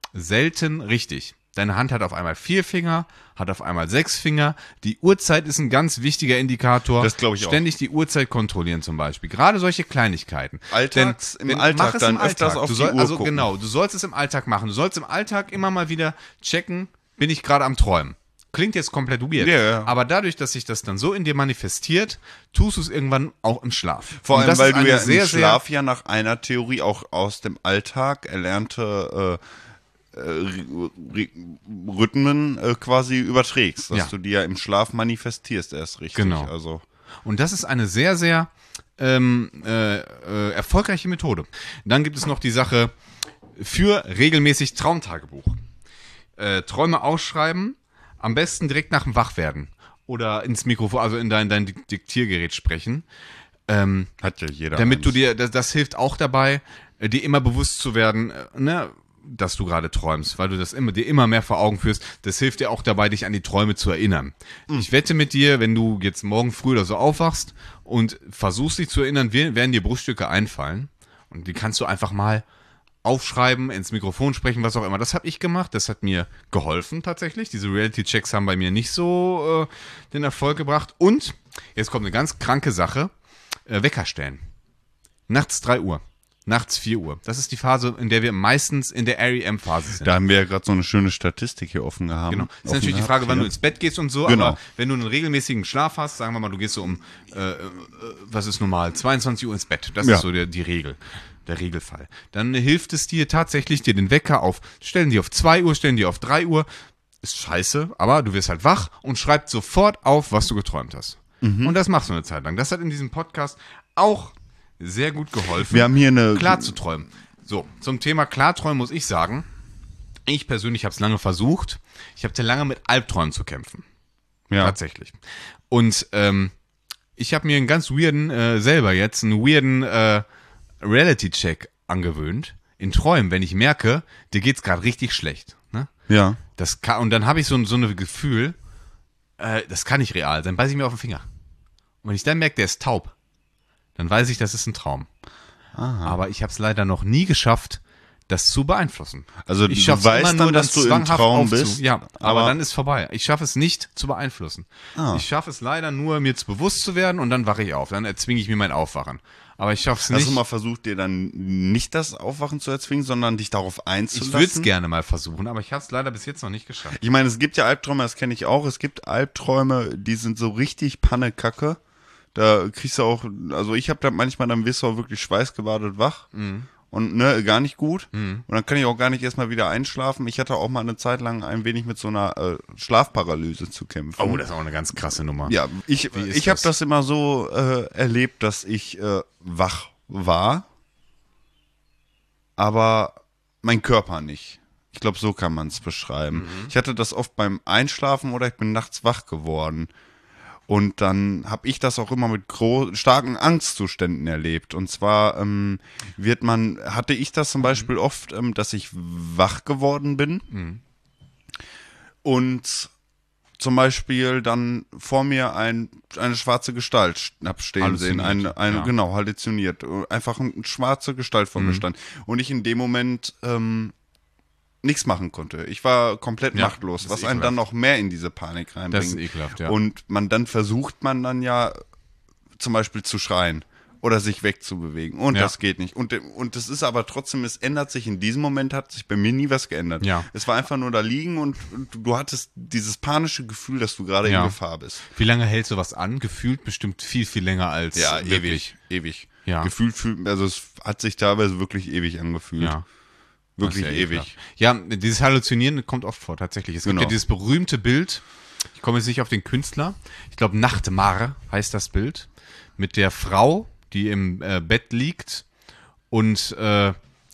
selten richtig. Deine Hand hat auf einmal vier Finger, hat auf einmal sechs Finger. Die Uhrzeit ist ein ganz wichtiger Indikator. Das glaube ich auch. Ständig die Uhrzeit kontrollieren zum Beispiel. Gerade solche Kleinigkeiten. Alltags, Denn, im wenn- Alltag mach es dann im öfters Alltag. auf du die soll, Uhr Also gucken. genau, du sollst es im Alltag machen. Du sollst im Alltag immer mal wieder checken, bin ich gerade am Träumen. Klingt jetzt komplett weird. Ja, ja. Aber dadurch, dass sich das dann so in dir manifestiert, tust du es irgendwann auch im Schlaf. Vor Und allem, das weil ist du eine ja sehr, im Schlaf ja nach einer Theorie auch aus dem Alltag erlernte äh, äh, R- R- Rhythmen äh, quasi überträgst, dass Ja. du die ja im Schlaf manifestierst erst richtig. Genau. Also Und das ist eine sehr, sehr ähm, äh, äh, erfolgreiche Methode. Dann gibt es noch die Sache für regelmäßig Traumtagebuch. Äh, Träume ausschreiben, am besten direkt nach dem Wachwerden oder ins Mikrofon, also in dein, dein Dik- Diktiergerät sprechen. Ähm, hat ja jeder. damit eins. du dir, das, das hilft auch dabei, äh, dir immer bewusst zu werden, äh, ne, dass du gerade träumst, weil du das immer, dir immer mehr vor Augen führst. Das hilft dir auch dabei, dich an die Träume zu erinnern. Ich wette mit dir, wenn du jetzt morgen früh oder so aufwachst und versuchst dich zu erinnern, wir- werden dir Bruchstücke einfallen und die kannst du einfach mal aufschreiben, ins Mikrofon sprechen, was auch immer. Das habe ich gemacht, das hat mir geholfen tatsächlich. Diese Reality-Checks haben bei mir nicht so äh, den Erfolg gebracht. Und, jetzt kommt eine ganz kranke Sache, äh, Wecker stellen. Nachts drei Uhr, nachts vier Uhr. Das ist die Phase, in der wir meistens in der R E M-Phase sind. Da haben wir ja gerade so eine schöne Statistik hier offen gehabt. Genau. Ist natürlich die Frage, wann du ins Bett gehst und so, Genau. aber wenn du einen regelmäßigen Schlaf hast, sagen wir mal, du gehst so um, äh, äh, was ist normal, zweiundzwanzig Uhr ins Bett. Das Ja. ist so der, die Regel, der Regelfall. Dann hilft es dir tatsächlich, dir den Wecker auf, stellen die auf zwei Uhr, stellen die auf drei Uhr. Ist scheiße, aber du wirst halt wach und schreibst sofort auf, was du geträumt hast. Mhm. Und das machst du eine Zeit lang. Das hat in diesem Podcast auch sehr gut geholfen. Wir haben hier eine Klar zu träumen. So, zum Thema Klarträumen muss ich sagen, ich persönlich habe es lange versucht. Ich habe lange mit Albträumen zu kämpfen. ja. Tatsächlich. Und ähm, ich habe mir einen ganz weirden, äh, selber jetzt, einen weirden äh, Reality-Check angewöhnt. In Träumen, wenn ich merke, dir geht's gerade richtig schlecht. Ne? Ja. Das kann, und dann habe ich so, ein- so ein Gefühl, äh, das kann nicht real sein, beiß ich mir auf den Finger. Und wenn ich dann merke, der ist taub, dann weiß ich, das ist ein Traum. Aber ich habe es leider noch nie geschafft, das zu beeinflussen. Also ich du schaff's weißt dann, dass du im zwanghaft Traum aufzu- bist, Ja, aber, aber- dann ist vorbei. Ich schaffe es nicht zu beeinflussen. Ah. Ich schaffe es leider nur, mir zu bewusst zu werden und dann wache ich auf. Dann erzwinge ich mir mein Aufwachen. Aber ich schaffe es Hast nicht. du mal versucht, dir dann nicht das Aufwachen zu erzwingen, sondern dich darauf einzulassen? Ich würde es gerne mal versuchen, aber ich habe es leider bis jetzt noch nicht geschafft. Ich meine, es gibt ja Albträume, das kenne ich auch. Es gibt Albträume, die sind so richtig Pannekacke. Da kriegst du auch, also ich habe da manchmal, dann wirst du auch wirklich schweißgebadet wach. Mhm. Und ne, gar nicht gut. Und dann kann ich auch gar nicht erstmal wieder einschlafen. Ich hatte auch mal eine Zeit lang ein wenig mit so einer äh, Schlafparalyse zu kämpfen. Oh, das ist auch eine ganz krasse Nummer. Ja, ich, Wie ist ich habe das? das immer so äh, erlebt, dass ich äh, wach war, aber mein Körper nicht. Ich glaube, so kann man es beschreiben. Mhm. Ich hatte das oft beim Einschlafen oder ich bin nachts wach geworden. Und dann habe ich das auch immer mit gro- starken Angstzuständen erlebt. Und zwar ähm, wird man, hatte ich das zum Beispiel oft, ähm, dass ich wach geworden bin und zum Beispiel dann vor mir ein, eine schwarze Gestalt hab stehen sehen. Eine, Halluziniert, eine, ja. Genau, halluziniert. Einfach eine schwarze Gestalt vor mir stand. Und ich in dem Moment ähm, nichts machen konnte. Ich war komplett Ja, machtlos, das was ist einen ekelhaft. dann noch mehr in diese Panik reinbringt. Das ist ekelhaft, ja. Und man dann versucht man dann ja zum Beispiel zu schreien oder sich wegzubewegen. Und Ja. das geht nicht. Und, und das ist aber trotzdem, es ändert sich, in diesem Moment hat sich bei mir nie was geändert. Ja. Es war einfach nur da liegen und, und du hattest dieses panische Gefühl, dass du gerade Ja. in Gefahr bist. Wie lange hält sowas an? Gefühlt bestimmt viel, viel länger als Ja, wirklich. ewig, ewig. Ja. Gefühlt fühlt, also es hat sich teilweise wirklich ewig angefühlt. Ja. Wirklich Das ist ja ewig. ekelhaft. Ja, dieses Halluzinieren kommt oft vor, tatsächlich. Es Genau. gibt ja dieses berühmte Bild, ich komme jetzt nicht auf den Künstler, ich glaube Nachtmar heißt das Bild, mit der Frau, die im äh, Bett liegt und äh,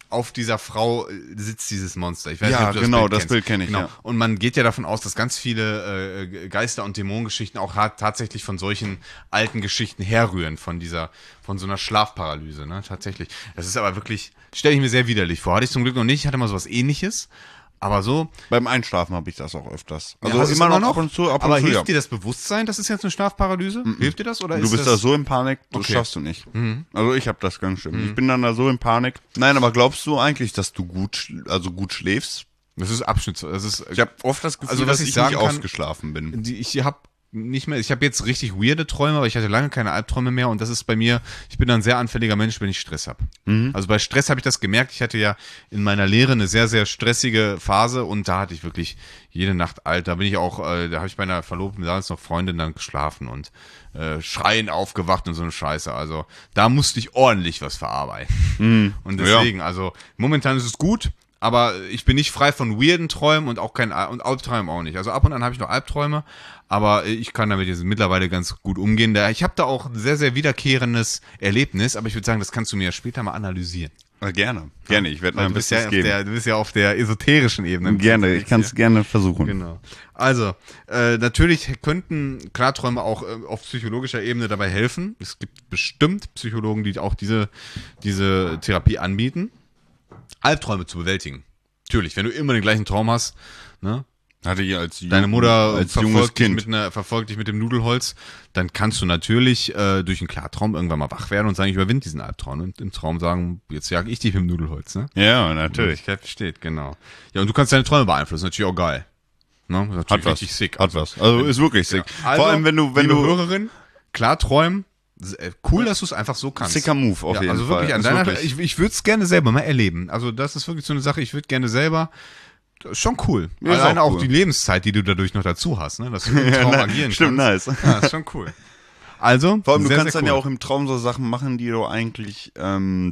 auf dieser Frau sitzt dieses Monster. Ich weiß Ja, nicht, ob du das genau, Bild das kennst. Bild kenn ich, Genau. ja. Und man geht ja davon aus, dass ganz viele äh, Geister- und Dämonengeschichten auch hart, tatsächlich von solchen alten Geschichten herrühren, von dieser, von so einer Schlafparalyse, ne, tatsächlich. Das ist aber wirklich, stelle ich mir sehr widerlich vor. Hatte ich zum Glück noch nicht, ich hatte mal sowas Ähnliches. Aber so. Beim Einschlafen habe ich das auch öfters. Also Also hast du es immer noch ab und zu, ab aber und zu, hilft ja. dir das Bewusstsein, das ist jetzt eine Schlafparalyse? Mm-mm. Hilft dir das? Oder Du ist bist das da so in Panik, das Okay. schaffst du nicht. Mhm. Also ich habe das ganz schön. Mhm. Ich bin dann da so in Panik. Nein, aber glaubst du eigentlich, dass du gut, schl- also gut schläfst? Das ist Abschnitt. Das ist, Ich habe oft das Gefühl, Also, was dass ich ich, sagen nicht kann- ausgeschlafen bin. die, ich habe nicht mehr, ich habe jetzt richtig weirde Träume, aber ich hatte lange keine Albträume mehr und das ist bei mir, ich bin ein sehr anfälliger Mensch, wenn ich Stress habe. Mhm. Also bei Stress habe ich das gemerkt, ich hatte ja in meiner Lehre eine sehr, sehr stressige Phase und da hatte ich wirklich jede Nacht alt, da bin ich auch, äh, da habe ich bei einer Verlobten, damals noch Freundin, dann geschlafen und äh, schreien aufgewacht und so eine Scheiße, also da musste ich ordentlich was verarbeiten. Mhm. Und deswegen, also momentan ist es gut, aber ich bin nicht frei von weirden Träumen und auch kein Al- und Albträumen auch nicht. Also ab und an habe ich noch Albträume, aber ich kann damit jetzt mittlerweile ganz gut umgehen. Da- Ich habe da auch ein sehr, sehr wiederkehrendes Erlebnis, aber ich würde sagen, das kannst du mir später mal analysieren. Ja, gerne, gerne. Ich werde Weil mal du ein bist, ja bisschen auf geben. der, du bist ja auf der esoterischen Ebene. Gerne, ich kann es gerne versuchen. Genau. Also, äh, natürlich könnten Klarträume auch äh, auf psychologischer Ebene dabei helfen. Es gibt bestimmt Psychologen, die auch diese, diese Therapie anbieten. Albträume zu bewältigen. Natürlich, wenn du immer den gleichen Traum hast, ne? Hatte ich als Deine Mutter als junges verfolgt dich, Kind. mit einer, verfolgt dich mit dem Nudelholz, dann kannst du natürlich äh, durch einen Klartraum irgendwann mal wach werden und sagen, ich überwinde diesen Albtraum und im Traum sagen, jetzt jag ich dich mit dem Nudelholz, ne? Ja, natürlich. Möglichkeit besteht, genau. Ja, und du kannst deine Träume beeinflussen, natürlich auch geil. Ne? Das ist natürlich Hat was. richtig sick. Hat was. Also ist wirklich sick. Also, Vor allem, wenn du, wenn liebe du Hörerin, Klarträumen, äh, cool, dass du es einfach so kannst. sicker Move auf Ja, jeden also Fall. wirklich an Ist deiner, wirklich- ich, ich würde es gerne selber mal erleben. Also das ist wirklich so eine Sache, ich würde gerne selber, das ist schon cool. Ja, ist Alleine auch auch, cool. die Lebenszeit, die du dadurch noch dazu hast, ne? Dass du im Traum Ja, agieren stimmt, kannst. nice. Ja, ist schon cool. Also, Vor allem, du sehr, kannst sehr dann ja cool. auch im Traum so Sachen machen, die du eigentlich ähm,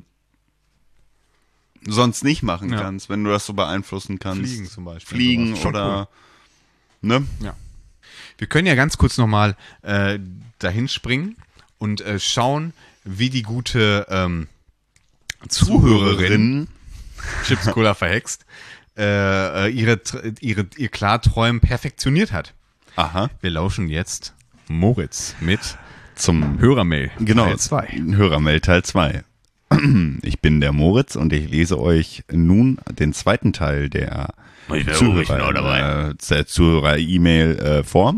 sonst nicht machen Ja. kannst, wenn du das so beeinflussen kannst. Fliegen zum Beispiel. Fliegen Sowas. Schon oder ne? Ja. Wir können ja ganz kurz nochmal äh, dahin springen und äh, schauen, wie die gute ähm, Zuhörerin, Chips Cola verhext, äh, äh, ihre, Tr- ihre, ihr Klarträumen perfektioniert hat. Aha. Wir lauschen jetzt Moritz mit Zum Hörermail genau, Teil zwei. Hörermail Teil zwei. Ich bin der Moritz und ich lese euch nun den zweiten Teil der Ich wär ruhig noch Zuhörer, dabei. äh, der Zuhörer-E-Mail äh, vor.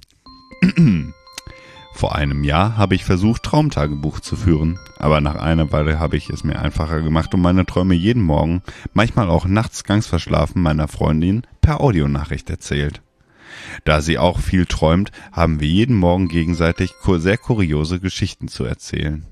Vor einem Jahr habe ich versucht, Traumtagebuch zu führen, aber nach einer Weile habe ich es mir einfacher gemacht und meine Träume jeden Morgen, manchmal auch nachts ganz verschlafen, meiner Freundin per Audionachricht erzählt. Da sie auch viel träumt, haben wir jeden Morgen gegenseitig kur- sehr kuriose Geschichten zu erzählen.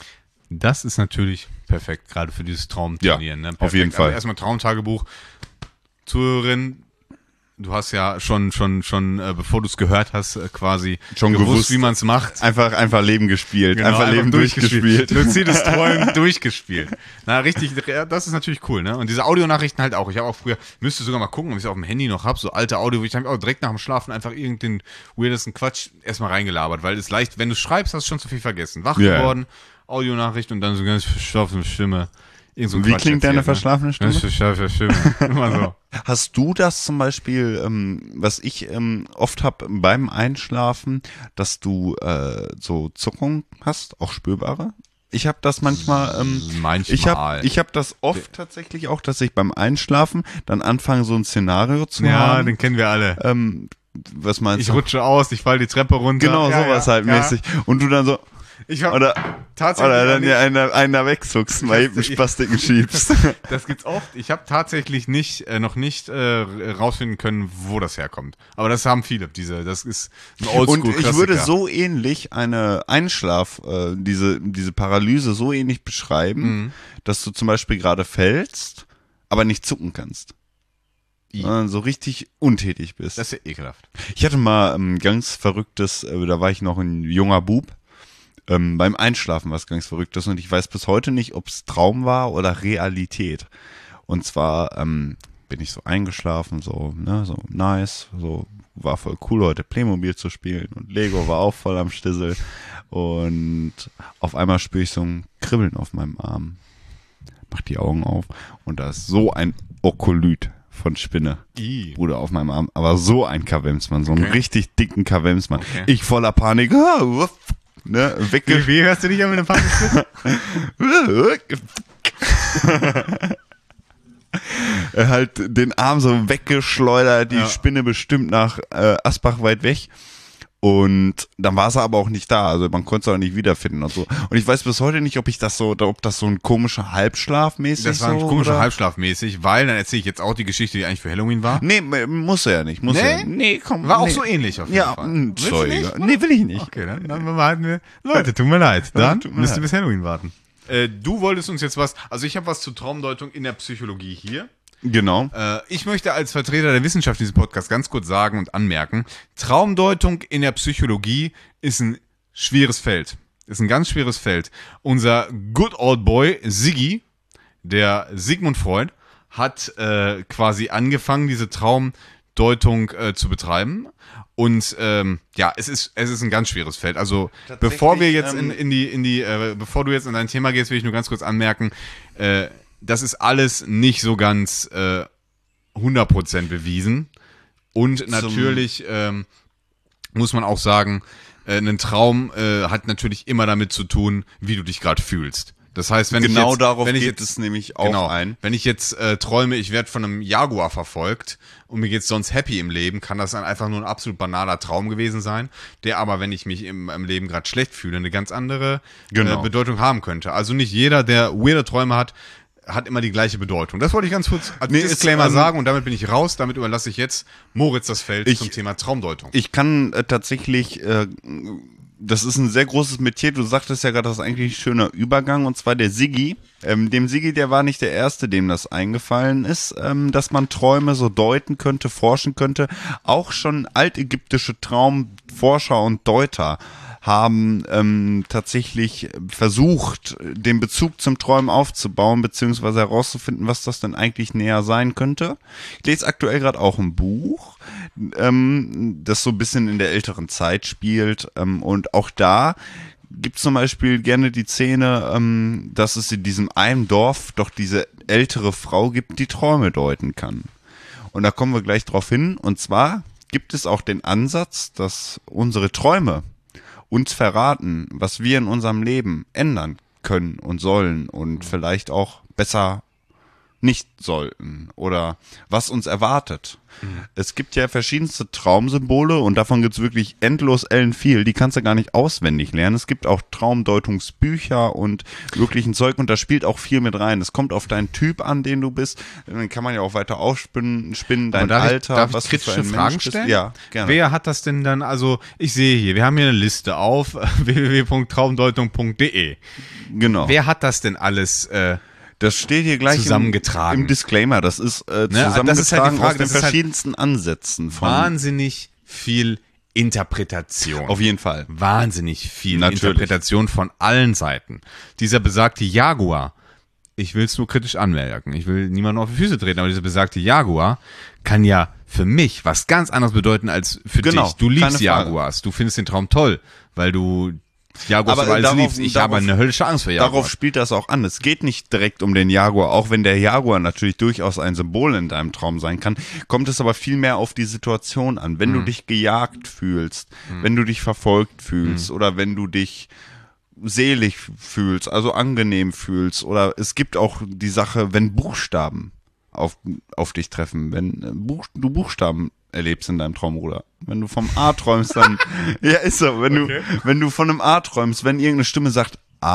Das ist natürlich perfekt, gerade für dieses Traumtrainieren. Ja, ne? auf Perfekt. jeden Fall. Also erstmal Traumtagebuch. Zuhörerin, du hast ja schon, schon, schon, äh, bevor du es gehört hast, äh, quasi Schon gewusst. wie man es macht. Einfach, einfach Leben gespielt, Genau, einfach Leben durchgespielt. Lucides Träumen durchgespielt. Na, richtig, das ist natürlich cool, ne? Und diese Audionachrichten halt auch. Ich habe auch früher, müsste sogar mal gucken, ob ich es auf dem Handy noch habe, so alte Audio, wo ich habe auch direkt nach dem Schlafen einfach irgendeinen weirdesten Quatsch erstmal reingelabert, weil es leicht, wenn du schreibst, hast du schon zu viel vergessen. Wach Ja. geworden, Audionachricht und dann so ganz verschlafene Stimme. Irgend so ein Wie Quatsch klingt deine erzählt, ne? verschlafene Stimme? Ganz verschlafene Stimme. Immer so. Hast du das zum Beispiel, ähm, was ich ähm, oft habe beim Einschlafen, dass du äh, so Zuckungen hast, auch spürbare? Ich habe das manchmal, ähm, Manchmal. ich habe ich hab das oft tatsächlich auch, dass ich beim Einschlafen dann anfange, so ein Szenario zu ja, haben. den kennen wir alle. Ähm, was meinst Ich du? rutsche aus, ich falle die Treppe runter. Genau, Ja, sowas ja, halt ja. mäßig. Und du dann so, Ich hab oder, tatsächlich oder auch dann nicht- ja einer, einer wegzuckst, mal eben Ich- Spastiken schiebst. Das gibt's oft. Ich habe tatsächlich nicht, äh, noch nicht äh, rausfinden können, wo das herkommt. Aber das haben viele. Diese, das ist ein Und Oldschool-Klassiker. ich würde so ähnlich eine Einschlaf, äh, diese, diese Paralyse so ähnlich beschreiben, Mhm. dass du zum Beispiel gerade fällst, aber nicht zucken kannst. I. Sondern so richtig untätig bist. Das ist ja ekelhaft. Ich hatte mal ein ganz verrücktes, äh, da war ich noch ein junger Bub, ähm, beim Einschlafen was ganz Verrücktes und ich weiß bis heute nicht, ob es Traum war oder Realität. Und zwar ähm, bin ich so eingeschlafen, so, ne, so nice, so war voll cool heute Playmobil zu spielen und Lego war auch voll am Stissel und auf einmal spüre ich so ein Kribbeln auf meinem Arm. mach die Augen auf und da ist so ein Okolyt von Spinne. I. Bruder, auf meinem Arm. Aber so ein Kavemsmann, so einen Okay. richtig dicken Kavemsmann. Okay. Ich voller Panik. Ah, wuff, ne, wegge... Wie hörst du dich an mit einem Panik? Er halt den Arm so weggeschleudert, die Ja. Spinne bestimmt nach äh, Asbach weit weg. Und dann war sie aber auch nicht da, also man konnte es auch nicht wiederfinden und so. Und ich weiß bis heute nicht, ob ich das so, ob das so ein komischer Halbschlafmäßig Das war ein so, komischer oder? Halbschlafmäßig, weil, dann erzähle ich jetzt auch die Geschichte, die eigentlich für Halloween war. Nee, m- muss er ja nicht, muss Nee? er. Nee, komm. War auch nee. so ähnlich auf jeden Ja, Fall. mh, Willst du sorry. nicht? Nee, will ich nicht. Okay, dann, dann behalten wir. Leute, tut mir leid. Dann Tut mir müsst ihr leid. bis Halloween warten. Äh, du wolltest uns jetzt was, also ich habe was zur Traumdeutung in der Psychologie hier. Genau. Äh, ich möchte als Vertreter der Wissenschaft diesen Podcast ganz kurz sagen und anmerken, Traumdeutung in der Psychologie ist ein schweres Feld. Ist ein ganz schweres Feld. Unser good old boy Siggi, der Sigmund Freud, hat äh, quasi angefangen, diese Traumdeutung äh, zu betreiben. Und ähm, ja, es ist es ist ein ganz schweres Feld. Also Tatsächlich, bevor wir jetzt in, ähm, in die in die äh, bevor du jetzt in dein Thema gehst, will ich nur ganz kurz anmerken, äh, das ist alles nicht so ganz äh, hundert Prozent bewiesen. Und natürlich ähm, muss man auch sagen, äh, ein Traum äh, hat natürlich immer damit zu tun, wie du dich gerade fühlst. Das heißt, wenn Genau ich jetzt, darauf wenn ich geht jetzt, es nämlich auch genau, ein. Wenn ich jetzt äh, träume, ich werde von einem Jaguar verfolgt und mir geht's sonst happy im Leben, kann das dann einfach nur ein absolut banaler Traum gewesen sein, der aber, wenn ich mich im, im Leben gerade schlecht fühle, eine ganz andere Genau. äh, Bedeutung haben könnte. Also nicht jeder, der weirde Träume hat, hat immer die gleiche Bedeutung. Das wollte ich ganz kurz als Nee, ist, Disclaimer ähm, sagen und damit bin ich raus. Damit überlasse ich jetzt Moritz das Feld Ich- zum Thema Traumdeutung. Ich kann äh, tatsächlich, äh, das ist ein sehr großes Metier, du sagtest ja gerade, das ist eigentlich ein schöner Übergang, und zwar der Siggi. Ähm, dem Siggi, der war nicht der Erste, dem das eingefallen ist, ähm, dass man Träume so deuten könnte, forschen könnte. Auch schon altägyptische Traumforscher und Deuter haben ähm, tatsächlich versucht, den Bezug zum Träumen aufzubauen, beziehungsweise herauszufinden, was das denn eigentlich näher sein könnte. Ich lese aktuell gerade auch ein Buch, ähm, das so ein bisschen in der älteren Zeit spielt, ähm, und auch da gibt zum Beispiel gerne die Szene, ähm, dass es in diesem einen Dorf doch diese ältere Frau gibt, die Träume deuten kann. Und da kommen wir gleich drauf hin. Und zwar gibt es auch den Ansatz, dass unsere Träume uns verraten, was wir in unserem Leben ändern können und sollen und vielleicht auch besser nicht sollten oder was uns erwartet. Mhm. Es gibt ja verschiedenste Traumsymbole und davon gibt's wirklich endlos ellen viel. Die kannst du gar nicht auswendig lernen. Es gibt auch Traumdeutungsbücher und wirklichen Zeug und da spielt auch viel mit rein. Es kommt auf deinen Typ an, den du bist. Dann kann man ja auch weiter aufspinnen, spinnen, dein darf Alter, ich, darf was ich du für kritische ein Fragen Mensch bist. stellen? Ja, gerne. Wer hat das denn dann, also ich sehe hier, wir haben hier eine Liste auf w w w punkt traumdeutung punkt d e. Genau. Wer hat das denn alles äh, Das steht hier gleich zusammengetragen? Im, im Disclaimer. Das ist äh, Ne, zusammengetragen das ist halt die Frage, aus den das ist halt verschiedensten Ansätzen von. wahnsinnig viel Interpretation. Auf jeden Fall. Wahnsinnig viel Natürlich. Interpretation von allen Seiten. Dieser besagte Jaguar, ich will es nur kritisch anmerken, ich will niemanden auf die Füße treten, aber dieser besagte Jaguar kann ja für mich was ganz anderes bedeuten als für Genau, dich. Du keine liebst Frage. Jaguars, du findest den Traum toll, weil du Jaguars Aber, über äh, alles darauf- liebst. Ich darauf- habe eine höllische Angst vor Jaguars. Darauf spielt das auch an. Es geht nicht direkt um den Jaguar, auch wenn der Jaguar natürlich durchaus ein Symbol in deinem Traum sein kann, kommt es aber viel mehr auf die Situation an. Wenn du dich gejagt fühlst, wenn du dich verfolgt fühlst oder wenn du dich selig fühlst, also angenehm fühlst, oder es gibt auch die Sache, wenn Buchstaben auf, auf dich treffen, wenn äh, Buch, du Buchstaben erlebst in deinem Traum, Bruder. Wenn du vom A träumst, dann, ja, ist so, wenn Okay. du, wenn du von einem A träumst, wenn irgendeine Stimme sagt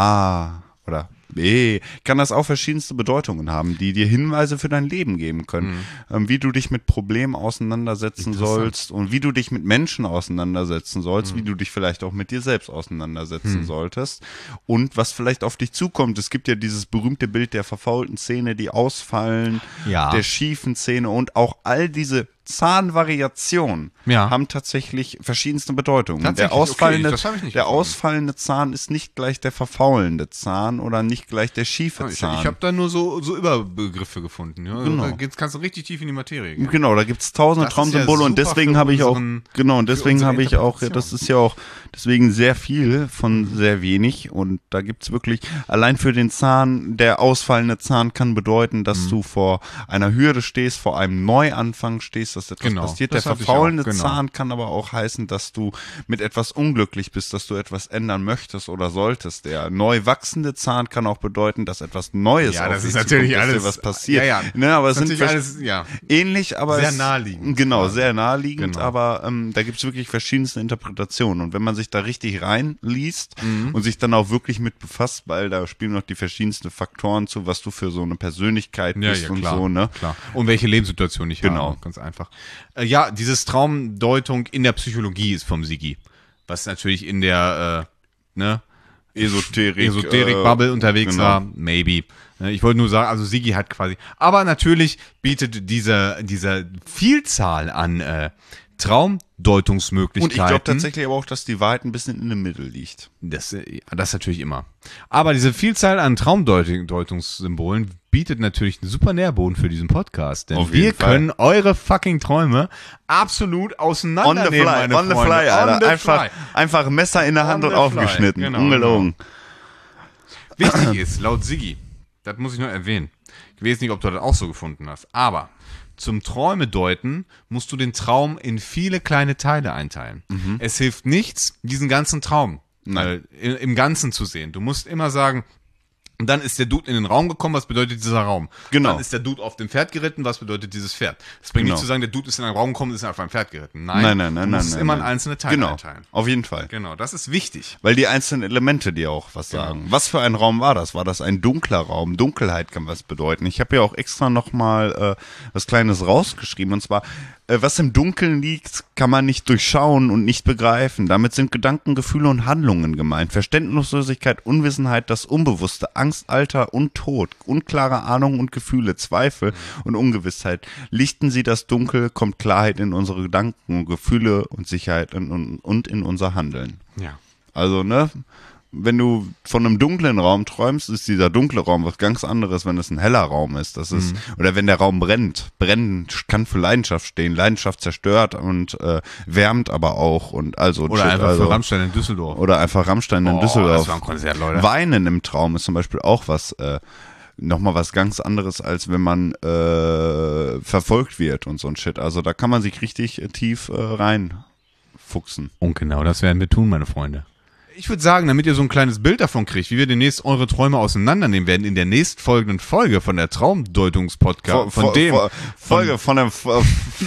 A oder B, kann das auch verschiedenste Bedeutungen haben, die dir Hinweise für dein Leben geben können, ähm, wie du dich mit Problemen auseinandersetzen sollst und wie du dich mit Menschen auseinandersetzen sollst, wie du dich vielleicht auch mit dir selbst auseinandersetzen solltest und was vielleicht auf dich zukommt. Es gibt ja dieses berühmte Bild der verfaulten Zähne, die ausfallen, Ja. der schiefen Zähne und auch all diese Zahnvariationen Ja. haben tatsächlich verschiedenste Bedeutungen. Tatsächlich? Der ausfallende, Okay, das hab ich nicht der gefunden. ausfallende Zahn ist nicht gleich der verfaulende Zahn oder nicht gleich der schiefe Ich, Zahn. ich habe da nur so, so Überbegriffe gefunden. Ja? Genau. Da geht's, kannst du richtig tief in die Materie gehen. Genau, da gibt's tausende Das ist Traumsymbole ja und super deswegen für habe ich auch, unseren- genau, und für deswegen unsere habe ich auch, Interpretation. das ist ja auch, deswegen sehr viel von sehr wenig und da gibt's wirklich, allein für den Zahn, der ausfallende Zahn kann bedeuten, dass Mhm. du vor einer Hürde stehst, vor einem Neuanfang stehst, dass etwas Genau, passiert. Der das hatte ich verfaulende auch, genau. Zahn kann aber auch heißen, dass du mit etwas unglücklich bist, dass du etwas ändern möchtest oder solltest. Der neu wachsende Zahn kann auch bedeuten, dass etwas Neues Ja, auf das dich ist natürlich zukommt, dass alles- dir was passiert. ja, ja. Ne, aber es Das sind ist natürlich vers- alles, ja. ähnlich, aber Sehr es, naheliegend Genau, quasi. sehr naheliegend, Genau. aber ähm, da gibt's wirklich verschiedenste Interpretationen. Und wenn man sich da richtig reinliest Mhm. und sich dann auch wirklich mit befasst, weil da spielen noch die verschiedensten Faktoren zu, was du für so eine Persönlichkeit Ja, bist ja, und klar, so, ne? klar. Und welche Lebenssituation ich Genau. habe, ganz einfach. Äh, ja, dieses Traumdeutung in der Psychologie ist vom Sigi, was natürlich in der, äh, ne, Esoterik. Esoterik-Bubble äh, unterwegs genau. war, maybe. Ne, Ich wollte nur sagen, also Sigi hat quasi, aber natürlich bietet diese, diese Vielzahl an äh, Traumdeutungsmöglichkeiten. Und ich glaube tatsächlich aber auch, dass die Wahrheit ein bisschen in der Mitte liegt. Das, äh, das natürlich immer. Aber diese Vielzahl an Traumdeutungssymbolen bietet natürlich einen super Nährboden für diesen Podcast. Denn Auf wir jeden Fall. können eure fucking Träume absolut On auseinandernehmen, the fly, meine on the Freunde. fly, Alter. On the einfach, fly. einfach Messer in der Hand On und the fly. aufgeschnitten. Genau, Ungelogen. Wichtig ist, laut Sigi, das muss ich nur erwähnen, ich weiß nicht, ob du das auch so gefunden hast, aber zum Träume deuten musst du den Traum in viele kleine Teile einteilen. Es hilft nichts, diesen ganzen Traum äh, im, im Ganzen zu sehen. Du musst immer sagen, und dann ist der Dude in den Raum gekommen, was bedeutet dieser Raum? Genau. Dann ist der Dude auf dem Pferd geritten, was bedeutet dieses Pferd? Es bringt Genau. nicht zu sagen, der Dude ist in den Raum gekommen und ist auf einem Pferd geritten. Nein, Nein, nein, nein, du musst nein, es nein, immer nein. in einzelne Teile Genau, einteilen. auf jeden Fall. Genau, das ist wichtig. Weil die einzelnen Elemente dir auch was Genau. sagen. Was für ein Raum war das? War das ein dunkler Raum? Dunkelheit kann was bedeuten. Ich habe ja auch extra nochmal äh, was Kleines rausgeschrieben. Und zwar, äh, was im Dunkeln liegt, kann man nicht durchschauen und nicht begreifen. Damit sind Gedanken, Gefühle und Handlungen gemeint. Verständnislosigkeit, Unwissenheit, das Unbewusste, Angst, Alter und Tod, unklare Ahnungen und Gefühle, Zweifel und Ungewissheit. Lichten sie das Dunkel, kommt Klarheit in unsere Gedanken und Gefühle und Sicherheit in, und, und in unser Handeln. Ja. Also, ne, wenn du von einem dunklen Raum träumst, ist dieser dunkle Raum was ganz anderes, wenn es ein heller Raum ist. Das ist, oder wenn der Raum brennt. Brennen kann für Leidenschaft stehen. Leidenschaft zerstört und äh, wärmt aber auch und also Oder shit, einfach also, für Rammstein in Düsseldorf. oder einfach Rammstein in Oh, Düsseldorf. das war ein Konzert, Leute. Weinen im Traum ist zum Beispiel auch was, äh, nochmal was ganz anderes, als wenn man äh, verfolgt wird und so ein Shit. Also da kann man sich richtig äh, tief äh, reinfuchsen. Und genau das werden wir tun, meine Freunde. Ich würde sagen, damit ihr so ein kleines Bild davon kriegt, wie wir demnächst eure Träume auseinandernehmen werden, in der nächstfolgenden Folge von der Traumdeutungspodcast, von dem, Folge von dem von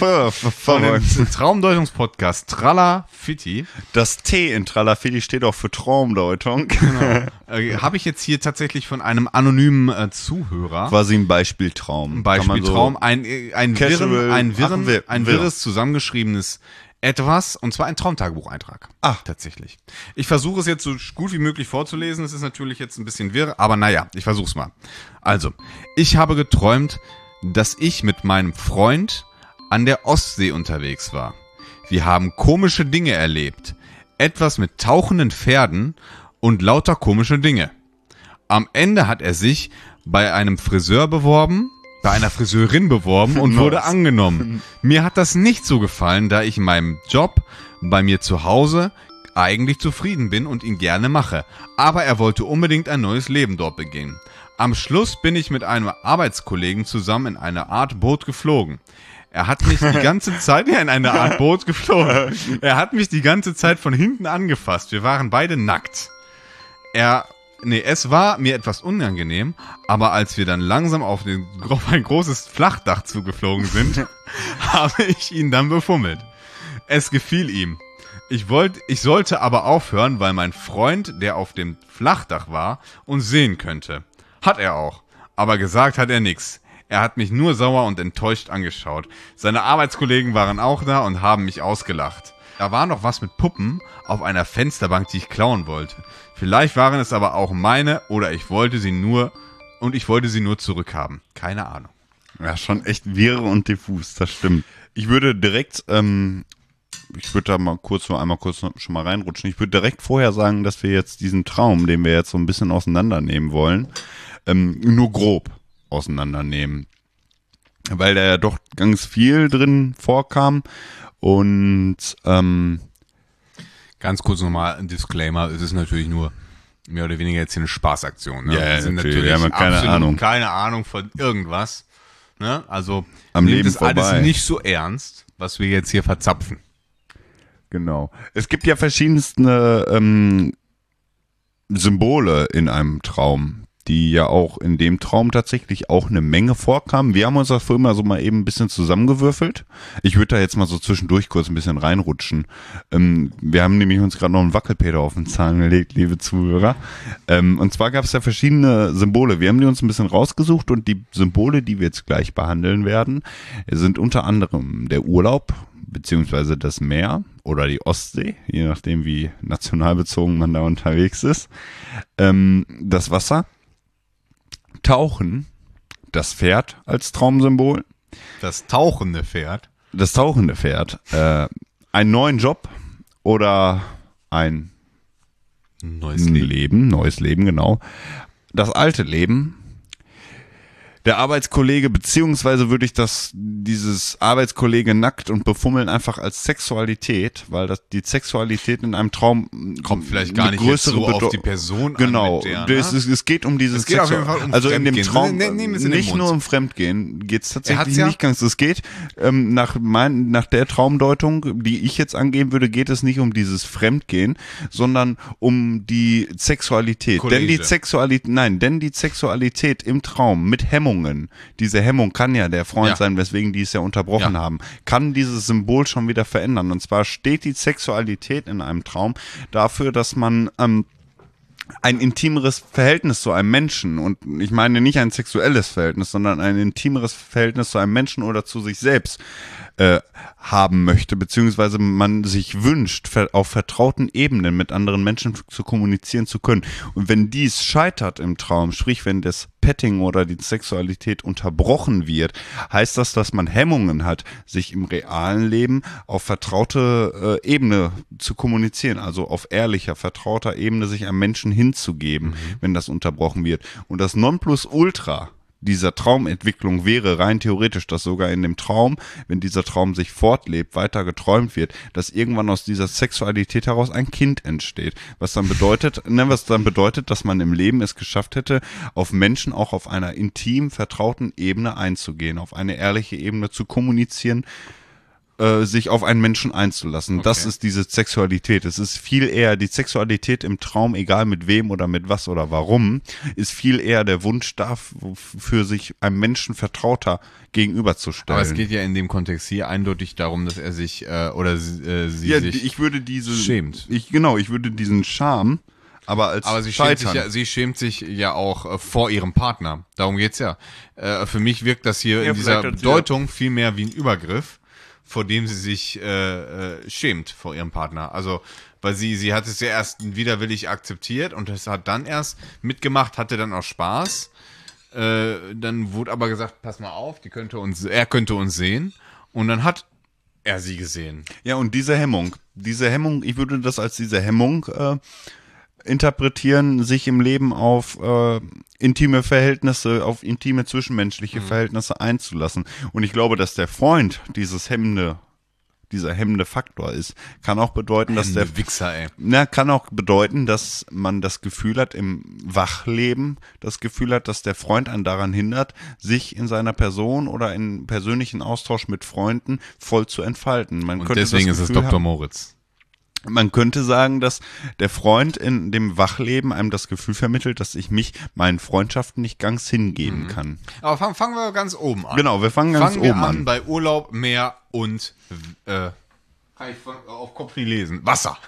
dem Traumdeutungspodcast Tralla Fitti, Das T in Tralafiti steht auch für Traumdeutung. äh, habe ich jetzt hier tatsächlich von einem anonymen äh, Zuhörer, Quasi ein Beispieltraum. ein Kann man so- Beispieltraum, ein, äh, ein, Casual- wirren, ein, Ach, wirren, wir- ein wir- wirres zusammengeschriebenes etwas, und zwar ein Traumtagebucheintrag. Ach. Tatsächlich. Ich versuche es jetzt so gut wie möglich vorzulesen. Es ist natürlich jetzt ein bisschen wirr, aber naja, ich versuche es mal. Also, ich habe geträumt, dass ich mit meinem Freund an der Ostsee unterwegs war. Wir haben komische Dinge erlebt. Etwas mit tauchenden Pferden und lauter komische Dinge. Am Ende hat er sich bei einem Friseur beworben, bei einer Friseurin beworben und Nice. wurde angenommen. Mir hat das nicht so gefallen, da ich in meinem Job bei mir zu Hause eigentlich zufrieden bin und ihn gerne mache. Aber er wollte unbedingt ein neues Leben dort beginnen. Am Schluss bin ich mit einem Arbeitskollegen zusammen in eine Art Boot geflogen. Er hat mich die ganze Zeit ja, in eine Art Boot geflogen. Er hat mich die ganze Zeit von hinten angefasst. Wir waren beide nackt. Er, nee, es war mir etwas unangenehm, aber als wir dann langsam auf, den, auf ein großes Flachdach zugeflogen sind, habe ich ihn dann befummelt. Es gefiel ihm. Ich wollte, ich sollte aber aufhören, weil mein Freund, der auf dem Flachdach war, uns sehen könnte. Hat er auch. Aber gesagt hat er nix. Er hat mich nur sauer und enttäuscht angeschaut. Seine Arbeitskollegen waren auch da und haben mich ausgelacht. Da war noch was mit Puppen auf einer Fensterbank, die ich klauen wollte. Vielleicht waren es aber auch meine oder ich wollte sie nur und ich wollte sie nur zurückhaben. Keine Ahnung. Ja, schon echt wirr und diffus, das stimmt. Ich würde direkt, ähm, ich würde da mal kurz, nur einmal kurz noch, schon mal reinrutschen. Ich würde direkt vorher sagen, dass wir jetzt diesen Traum, den wir jetzt so ein bisschen auseinandernehmen wollen, ähm, nur grob auseinandernehmen. Weil da ja doch ganz viel drin vorkam und ähm, Ganz kurz nochmal ein Disclaimer, es ist natürlich nur mehr oder weniger jetzt hier eine Spaßaktion. Ne? Ja, Wir sind natürlich, natürlich wir haben keine absolut Ahnung. keine Ahnung von irgendwas. Ne? Also Am nehmt Leben es alles vorbei. nicht so ernst, was wir jetzt hier verzapfen. genau. Es gibt ja verschiedenste ähm, Symbole in einem Traum, die ja auch in dem Traum tatsächlich auch eine Menge vorkamen. Wir haben uns das vorhin mal so mal eben ein bisschen zusammengewürfelt. Ich würde da jetzt mal so zwischendurch kurz ein bisschen reinrutschen. Ähm, wir haben nämlich uns gerade noch einen Wackelpeter auf den Zahn gelegt, liebe Zuhörer. Ähm, und zwar gab es ja verschiedene Symbole. Wir haben die uns ein bisschen rausgesucht und die Symbole, die wir jetzt gleich behandeln werden, sind unter anderem der Urlaub, beziehungsweise das Meer oder die Ostsee, je nachdem wie nationalbezogen man da unterwegs ist. Ähm, das Wasser, Tauchen, das Pferd als Traumsymbol, Das tauchende Pferd. das tauchende Pferd, äh, einen neuen Job oder ein Neues Leben. Leben. neues Leben, genau. Das alte Leben, der Arbeitskollege, beziehungsweise würde ich das, dieses Arbeitskollege nackt und befummeln einfach als Sexualität, weil das, die Sexualität in einem Traum Kommt vielleicht gar eine nicht jetzt größere so auf Bedeu- die Person Genau, an. Mit der, das ne? ist, es geht um dieses Es geht auf Sexu- jeden Fall um also in dem Fremdgehen. Traum, Ne- nehmen wir es in den nicht Mund. nur um Fremdgehen, geht es Er hat's tatsächlich ja- nicht ganz. Es geht ähm, nach mein, nach der Traumdeutung, die ich jetzt angeben würde, geht es nicht um dieses Fremdgehen, sondern um die Sexualität. College. Denn die Sexualität, nein, denn die Sexualität im Traum mit Hemmungen, diese Hemmung kann ja der Freund Ja. sein, weswegen die es ja unterbrochen Ja. haben, kann dieses Symbol schon wieder verändern. Und zwar steht die Sexualität in einem Traum dafür, dass man ähm, ein intimeres Verhältnis zu einem Menschen, und ich meine nicht ein sexuelles Verhältnis, sondern ein intimeres Verhältnis zu einem Menschen oder zu sich selbst äh, haben möchte, beziehungsweise man sich wünscht, ver- auf vertrauten Ebenen mit anderen Menschen f- zu kommunizieren zu können. Und wenn dies scheitert im Traum, sprich wenn das Petting oder die Sexualität unterbrochen wird, heißt das, dass man Hemmungen hat, sich im realen Leben auf vertraute äh, Ebene zu kommunizieren, also auf ehrlicher, vertrauter Ebene sich einem Menschen hinzugeben, wenn das unterbrochen wird. Und das Nonplusultra dieser Traumentwicklung wäre rein theoretisch, dass sogar in dem Traum, wenn dieser Traum sich fortlebt, weiter geträumt wird, dass irgendwann aus dieser Sexualität heraus ein Kind entsteht. Was dann bedeutet, ne, was dann bedeutet, dass man im Leben es geschafft hätte, auf Menschen auch auf einer intim vertrauten Ebene einzugehen, auf eine ehrliche Ebene zu kommunizieren, äh, sich auf einen Menschen einzulassen. Das Okay. ist diese Sexualität. Es ist viel eher die Sexualität im Traum, egal mit wem oder mit was oder warum, ist viel eher der Wunsch dafür, sich einem Menschen vertrauter gegenüberzustellen. Aber es geht ja in dem Kontext hier eindeutig darum, dass er sich äh, oder sie, äh, sie ja, sich. ich würde diese schämt. Ich genau, ich würde diesen Charme, aber als aber sie schämt, sich Scheitern. ja, sie schämt sich ja auch äh, vor ihrem Partner. Darum geht's ja. Äh, für mich wirkt das hier Ja, in dieser vielleicht hat sie Bedeutung viel mehr wie ein Übergriff, vor dem sie sich äh, äh, schämt vor ihrem Partner. Also, weil sie, sie hat es ja erst widerwillig akzeptiert und es hat dann erst mitgemacht, hatte dann auch Spaß. Äh, dann wurde aber gesagt, pass mal auf, die könnte uns, er könnte uns sehen. Und dann hat er sie gesehen. Ja, und diese Hemmung, diese Hemmung, ich würde das als diese Hemmung äh, interpretieren, sich im Leben auf äh, intime Verhältnisse, auf intime zwischenmenschliche Verhältnisse einzulassen. Und ich glaube, dass der Freund dieses hemmende, dieser hemmende Faktor ist, kann auch bedeuten, dass der Hemmende Wichser, ey. Na, kann auch bedeuten, dass man das Gefühl hat, im Wachleben das Gefühl hat, dass der Freund einen daran hindert, sich in seiner Person oder in persönlichen Austausch mit Freunden voll zu entfalten. Man Und könnte deswegen das ist es Gefühl Doktor haben- Moritz. Man könnte sagen, dass der Freund in dem Wachleben einem das Gefühl vermittelt, dass ich mich meinen Freundschaften nicht ganz hingeben Mhm. kann. Aber fangen, fangen wir ganz oben an. Genau, wir fangen ganz Fangen wir oben an an. bei Urlaub, Meer und äh, kann ich von, auf Kopf nicht lesen. Wasser.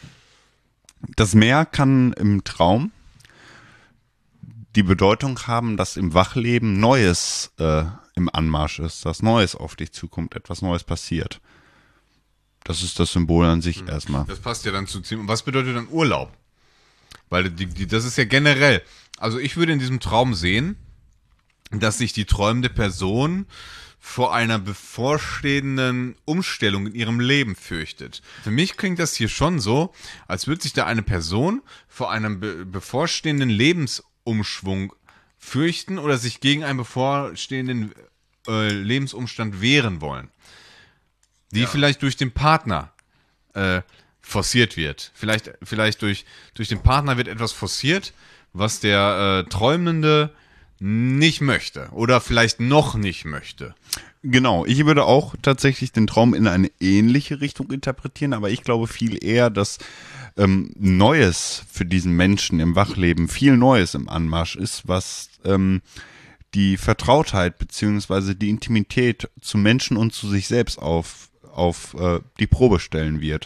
Das Meer kann im Traum die Bedeutung haben, dass im Wachleben Neues äh, im Anmarsch ist, dass Neues auf dich zukommt, etwas Neues passiert. Das ist das Symbol an sich erstmal. Das passt ja dann zu ziemlich. Was bedeutet dann Urlaub? Weil die, die, das ist ja generell. Also ich würde in diesem Traum sehen, dass sich die träumende Person vor einer bevorstehenden Umstellung in ihrem Leben fürchtet. Für mich klingt das hier schon so, als würde sich da eine Person vor einem be- bevorstehenden Lebensumschwung fürchten oder sich gegen einen bevorstehenden äh, Lebensumstand wehren wollen, die ja. vielleicht durch den Partner äh, forciert wird. Vielleicht, vielleicht durch, durch den Partner wird etwas forciert, was der äh, Träumende nicht möchte oder vielleicht noch nicht möchte. Genau, ich würde auch tatsächlich den Traum in eine ähnliche Richtung interpretieren, aber ich glaube viel eher, dass ähm, Neues für diesen Menschen im Wachleben, viel Neues im Anmarsch ist, was ähm, die Vertrautheit beziehungsweise die Intimität zu Menschen und zu sich selbst auf, auf äh, die Probe stellen wird.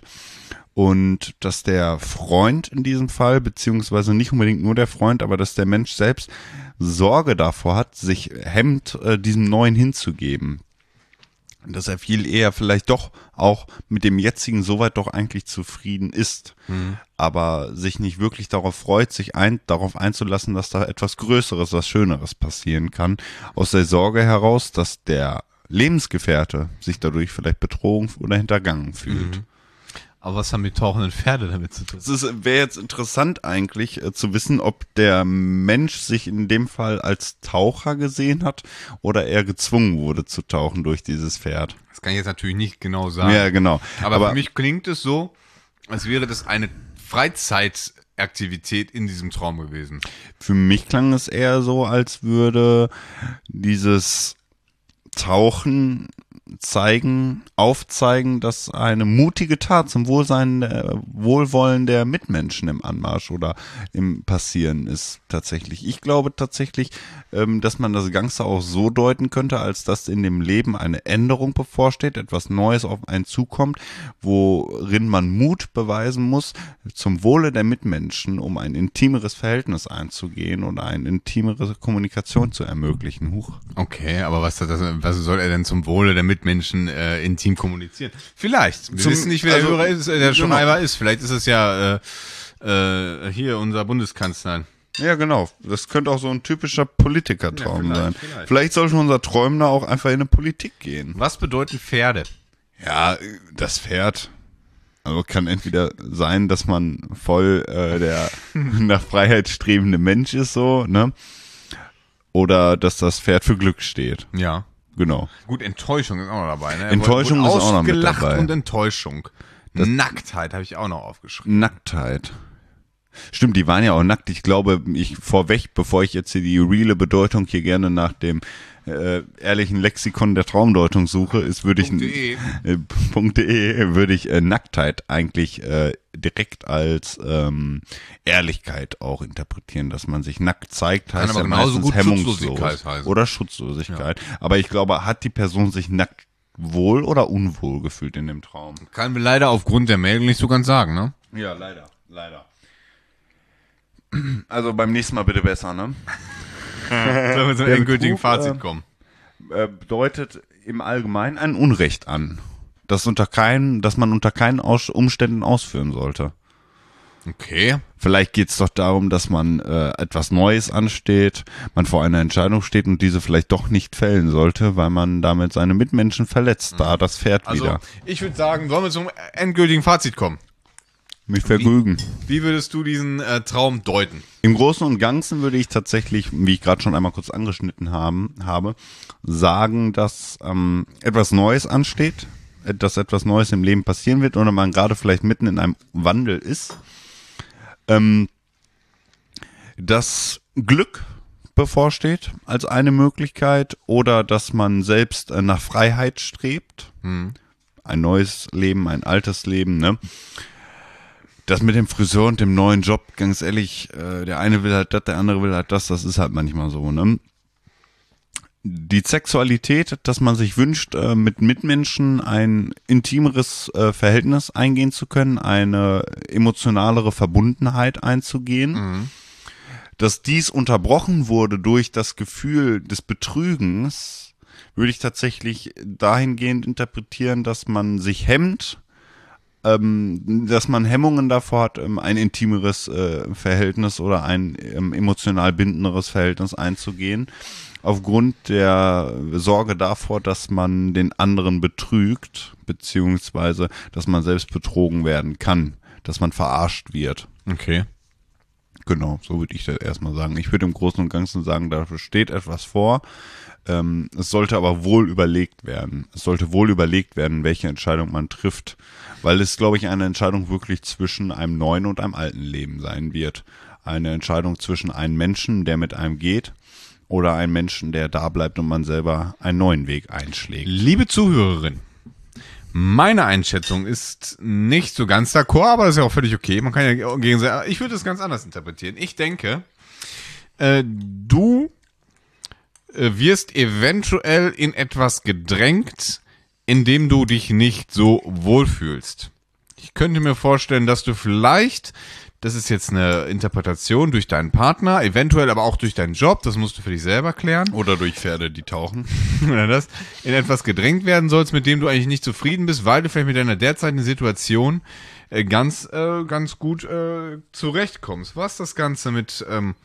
Und dass der Freund in diesem Fall, beziehungsweise nicht unbedingt nur der Freund, aber dass der Mensch selbst Sorge davor hat, sich hemmt, äh, diesem Neuen hinzugeben. Dass er viel eher vielleicht doch auch mit dem jetzigen soweit doch eigentlich zufrieden ist, mhm. aber sich nicht wirklich darauf freut, sich ein, darauf einzulassen, dass da etwas Größeres, was Schöneres passieren kann. Aus der Sorge heraus, dass der Lebensgefährte sich dadurch vielleicht betrogen oder hintergangen fühlt. Mhm. Aber was haben die tauchenden Pferde damit zu tun? Es wäre jetzt interessant eigentlich äh, zu wissen, ob der Mensch sich in dem Fall als Taucher gesehen hat oder er gezwungen wurde zu tauchen durch dieses Pferd. Das kann ich jetzt natürlich nicht genau sagen. Ja, genau. Aber, Aber für mich klingt es so, als wäre das eine Freizeitaktivität in diesem Traum gewesen. Für mich klang es eher so, als würde dieses Tauchen zeigen, aufzeigen, dass eine mutige Tat zum Wohlsein, äh, Wohlwollen der Mitmenschen im Anmarsch oder im Passieren ist tatsächlich. Ich glaube tatsächlich, ähm, dass man das Ganze auch so deuten könnte, als dass in dem Leben eine Änderung bevorsteht, etwas Neues auf einen zukommt, worin man Mut beweisen muss, zum Wohle der Mitmenschen, um ein intimeres Verhältnis einzugehen oder eine intimere Kommunikation zu ermöglichen. Huch. Okay, aber was, das, was soll er denn zum Wohle der Mitmenschen äh, intim kommunizieren? Vielleicht. Wir Zum, wissen nicht, wer der also, Hörer ist, äh, der schon genau. einmal ist. Vielleicht ist es ja äh, äh, hier unser Bundeskanzler. Ja, genau. Das könnte auch so ein typischer Politikertraum ja, sein. Vielleicht. Vielleicht sollte unser Träumender auch einfach in eine Politik gehen. Was bedeuten Pferde? Ja, das Pferd. Also kann entweder sein, dass man voll äh, der nach Freiheit strebende Mensch ist, so, ne? Oder dass das Pferd für Glück steht. Ja. Genau. Gut, Enttäuschung ist auch noch dabei. Ne? Enttäuschung ist auch noch mit Ausgelacht dabei. und Enttäuschung. Das Nacktheit habe ich auch noch aufgeschrieben. Nacktheit. Stimmt, die waren ja auch nackt. Ich glaube, ich vorweg, bevor ich jetzt hier die reale Bedeutung hier gerne nach dem äh, ehrlichen Lexikon der Traumdeutung suche, ist würde ich .de. äh, .de würde ich äh, Nacktheit eigentlich äh, direkt als ähm, Ehrlichkeit auch interpretieren, dass man sich nackt zeigt, heißt ja meistens hemmungslos oder Schutzlosigkeit. Ja. Aber ich glaube, hat die Person sich nackt wohl oder unwohl gefühlt in dem Traum? Kann mir leider aufgrund der Meldung nicht so ganz sagen, ne? Ja, leider, leider. Also beim nächsten Mal bitte besser, ne? Sollen wir zum endgültigen Fazit kommen? Äh, bedeutet im Allgemeinen ein Unrecht an, das unter keinen, das man unter keinen Aus- Umständen ausführen sollte. Okay. Vielleicht geht es doch darum, dass man äh, etwas Neues ansteht, man vor einer Entscheidung steht und diese vielleicht doch nicht fällen sollte, weil man damit seine Mitmenschen verletzt. Da das Pferd also, wieder. Ich würde sagen, sollen wir zum endgültigen Fazit kommen? Mich vergnügen. Wie, wie würdest du diesen äh, Traum deuten? Im Großen und Ganzen würde ich tatsächlich, wie ich gerade schon einmal kurz angeschnitten haben, habe, sagen, dass ähm, etwas Neues ansteht, dass etwas Neues im Leben passieren wird oder man gerade vielleicht mitten in einem Wandel ist. Ähm, dass Glück bevorsteht als eine Möglichkeit oder dass man selbst äh, nach Freiheit strebt. Hm. Ein neues Leben, ein altes Leben, ne? Das mit dem Friseur und dem neuen Job, ganz ehrlich, äh, der eine will halt das, der andere will halt das, das ist halt manchmal so, ne? Die Sexualität, dass man sich wünscht, äh, mit Mitmenschen ein intimeres äh, Verhältnis eingehen zu können, eine emotionalere Verbundenheit einzugehen, Mhm. dass dies unterbrochen wurde durch das Gefühl des Betrügens, würde ich tatsächlich dahingehend interpretieren, dass man sich hemmt, ähm, dass man Hemmungen davor hat, ähm, ein intimeres äh, Verhältnis oder ein ähm, emotional bindenderes Verhältnis einzugehen. Aufgrund der Sorge davor, dass man den anderen betrügt, beziehungsweise, dass man selbst betrogen werden kann, dass man verarscht wird. Okay. Genau, so würde ich das erstmal sagen. Ich würde im Großen und Ganzen sagen, da steht etwas vor. Ähm, es sollte aber wohl überlegt werden. Es sollte wohl überlegt werden, welche Entscheidung man trifft. Weil es, glaube ich, eine Entscheidung wirklich zwischen einem neuen und einem alten Leben sein wird. Eine Entscheidung zwischen einem Menschen, der mit einem geht, oder einem Menschen, der da bleibt und man selber einen neuen Weg einschlägt. Liebe Zuhörerin, meine Einschätzung ist nicht so ganz d'accord, aber das ist ja auch völlig okay. Man kann ja gegen sagen, ich würde es ganz anders interpretieren. Ich denke, äh, du äh, wirst eventuell in etwas gedrängt, in dem du dich nicht so wohlfühlst. Ich könnte mir vorstellen, dass du vielleicht, das ist jetzt eine Interpretation durch deinen Partner, eventuell aber auch durch deinen Job, das musst du für dich selber klären. Oder durch Pferde, die tauchen. Oder das, in etwas gedrängt werden sollst, mit dem du eigentlich nicht zufrieden bist, weil du vielleicht mit deiner derzeitigen Situation äh, ganz, äh, ganz gut äh, zurechtkommst. Was das Ganze mit ähm,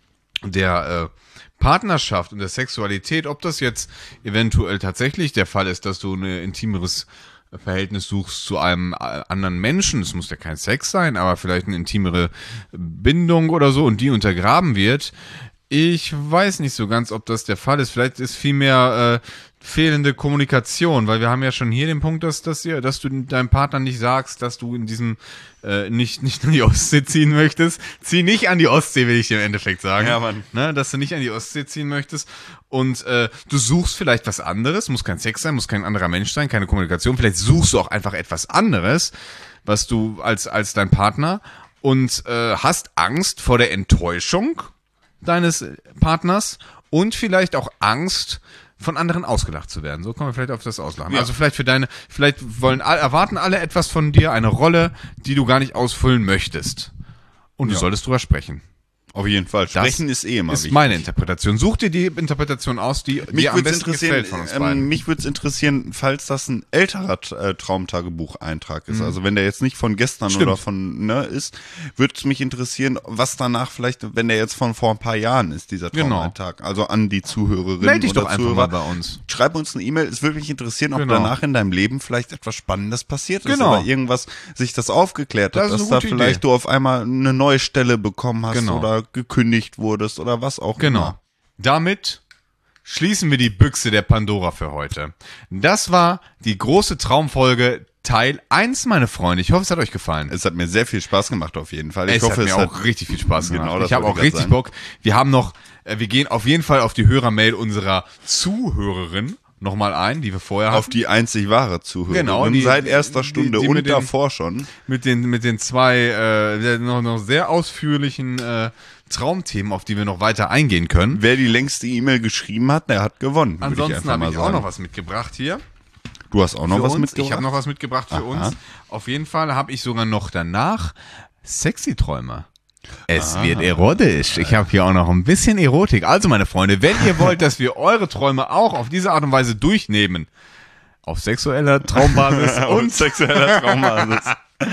der äh, Partnerschaft und der Sexualität, ob das jetzt eventuell tatsächlich der Fall ist, dass du ein intimeres Verhältnis suchst zu einem anderen Menschen, es muss ja kein Sex sein, aber vielleicht eine intimere Bindung oder so und die untergraben wird. Ich weiß nicht so ganz, ob das der Fall ist. Vielleicht ist vielmehr äh, fehlende Kommunikation, weil wir haben ja schon hier den Punkt, dass, dass, ihr, dass du deinem Partner nicht sagst, dass du in diesem äh, nicht, nicht an die Ostsee ziehen möchtest. Zieh nicht an die Ostsee, will ich dir im Endeffekt sagen. Ja, Mann. Ne, dass du nicht an die Ostsee ziehen möchtest. Und äh, du suchst vielleicht was anderes, muss kein Sex sein, muss kein anderer Mensch sein, keine Kommunikation. Vielleicht suchst du auch einfach etwas anderes, was du als, als dein Partner und äh, hast Angst vor der Enttäuschung deines Partners und vielleicht auch Angst, von anderen ausgelacht zu werden. So kommen wir vielleicht auf das Auslachen. Ja. Also vielleicht für deine, vielleicht wollen erwarten alle etwas von dir, eine Rolle, die du gar nicht ausfüllen möchtest. Und du Ja. solltest drüber sprechen. Auf jeden Fall. Sprechen ist eh immer ist wichtig. meine Interpretation. Such dir die Interpretation aus, die Mich dir am würde es besten interessieren, gefällt von uns ähm, beiden. mich würde es interessieren, falls das ein älterer äh, Traumtagebucheintrag ist, also wenn der jetzt nicht von gestern Stimmt. oder von, ne, ist, würde es mich interessieren, was danach vielleicht, wenn der jetzt von vor ein paar Jahren ist, dieser Genau. Traumeintrag, also an die Zuhörerinnen Meld dich oder doch einfach Zuhörer. mal bei uns. Schreib uns eine E-Mail, es würde mich interessieren, ob Genau. danach in deinem Leben vielleicht etwas Spannendes passiert ist, Genau. oder irgendwas sich das aufgeklärt Das hat, ist dass eine da gute vielleicht Idee. du auf einmal eine neue Stelle bekommen hast Genau. oder gekündigt wurdest oder was auch Genau. immer. Damit schließen wir die Büchse der Pandora für heute. Das war die große Traumfolge Teil eins, meine Freunde. Ich hoffe, es hat euch gefallen. Es hat mir sehr viel Spaß gemacht auf jeden Fall. Ich es hoffe, hat mir es auch hat richtig viel Spaß gemacht. Genau, das ich habe wollte auch ich grad richtig sagen. Bock. Wir haben noch, äh, wir gehen auf jeden Fall auf die Hörermail unserer Zuhörerin nochmal ein, die wir vorher auf hatten. die einzig wahre Zuhörerin Genau, die- seit erster die- Stunde die und mit den- davor schon. Mit den, mit den zwei äh, noch, noch sehr ausführlichen äh, Traumthemen, auf die wir noch weiter eingehen können. Wer die längste E-Mail geschrieben hat, der hat gewonnen. würde ich Ansonsten einfach habe mal ich auch sagen. noch was mitgebracht hier. Du hast auch noch für was uns. mitgebracht? Ich habe noch was mitgebracht für Aha. uns. Auf jeden Fall habe ich sogar noch danach sexy Träume. Es wird erotisch. Ich habe hier auch noch ein bisschen Erotik. Also, meine Freunde, wenn ihr wollt, dass wir eure Träume auch auf diese Art und Weise durchnehmen, auf sexueller Traumbasis und und, sexueller Traumbasis.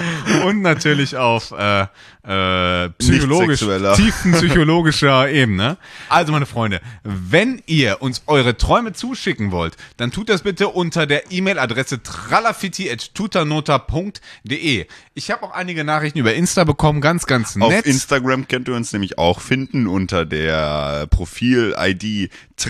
und natürlich auf äh, äh, psychologisch, sexueller. tiefenpsychologischer Ebene. Also, meine Freunde, wenn ihr uns eure Träume zuschicken wollt, dann tut das bitte unter der E-Mail-Adresse tralafitti at tutanota punkt de. Ich habe auch einige Nachrichten über Insta bekommen, ganz, ganz nett. Auf Instagram könnt ihr uns nämlich auch finden unter der Profil-I D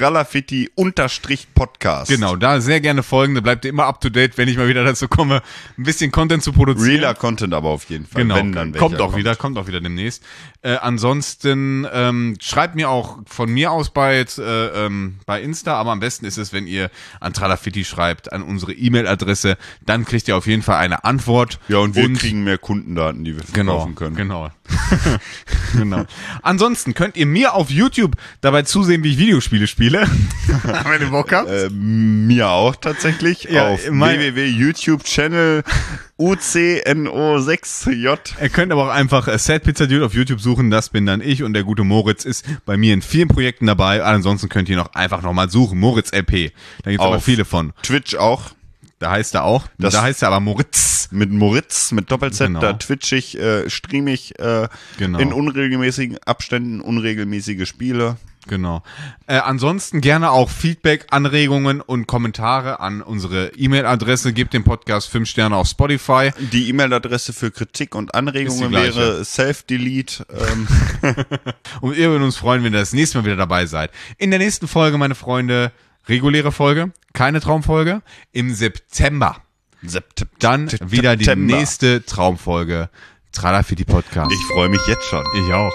tralafitti-podcast. Genau, da sehr gerne folgen, da bleibt ihr immer up to date, wenn ich mal wieder dazu komme, ein bisschen Content zu produzieren. Realer Content aber auf jeden Fall. Genau, wenn dann welcher kommt auch wieder, kommt auch wieder demnächst. Äh, ansonsten ähm, schreibt mir auch von mir aus bei, äh, ähm, bei Insta, aber am besten ist es, wenn ihr an Tralafitti schreibt, an unsere E-Mail-Adresse, dann kriegt ihr auf jeden Fall eine Antwort. Ja, und wir kriegen mehr Kundendaten, die wir verkaufen können. Genau. Genau. Ansonsten könnt ihr mir auf YouTube dabei zusehen, wie ich Videospiele spiele. Wenn ihr Bock habt. Äh, mir auch tatsächlich Ja, auf mein- w w w punkt youtube channel U C N O sechs J. Ihr könnt aber auch einfach äh, Sad Pizza Dude auf YouTube suchen, das bin dann ich und der gute Moritz ist bei mir in vielen Projekten dabei. Ansonsten könnt ihr noch einfach nochmal suchen, Moritz L P. Da gibt's aber Auf viele von. Twitch auch. Da heißt er auch, Das- da heißt er aber Moritz. Mit Moritz, mit Doppel-Z, Genau. da twitch ich, äh, stream ich äh, Genau. in unregelmäßigen Abständen unregelmäßige Spiele. Genau. Äh, ansonsten gerne auch Feedback, Anregungen und Kommentare an unsere E-Mail-Adresse. Gebt dem Podcast fünf Sterne auf Spotify. Die E-Mail-Adresse für Kritik und Anregungen Ist die gleiche. wäre Self-Delete. Ähm, Und wir würden uns freuen, wenn ihr das nächste Mal wieder dabei seid. In der nächsten Folge, meine Freunde, reguläre Folge, keine Traumfolge, im September. Sept- Dann Sept- wieder die September. nächste Traumfolge. Trala für die Podcast. Ich freue mich jetzt schon. Ich auch.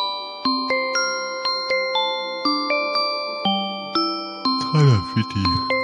Tralafiti.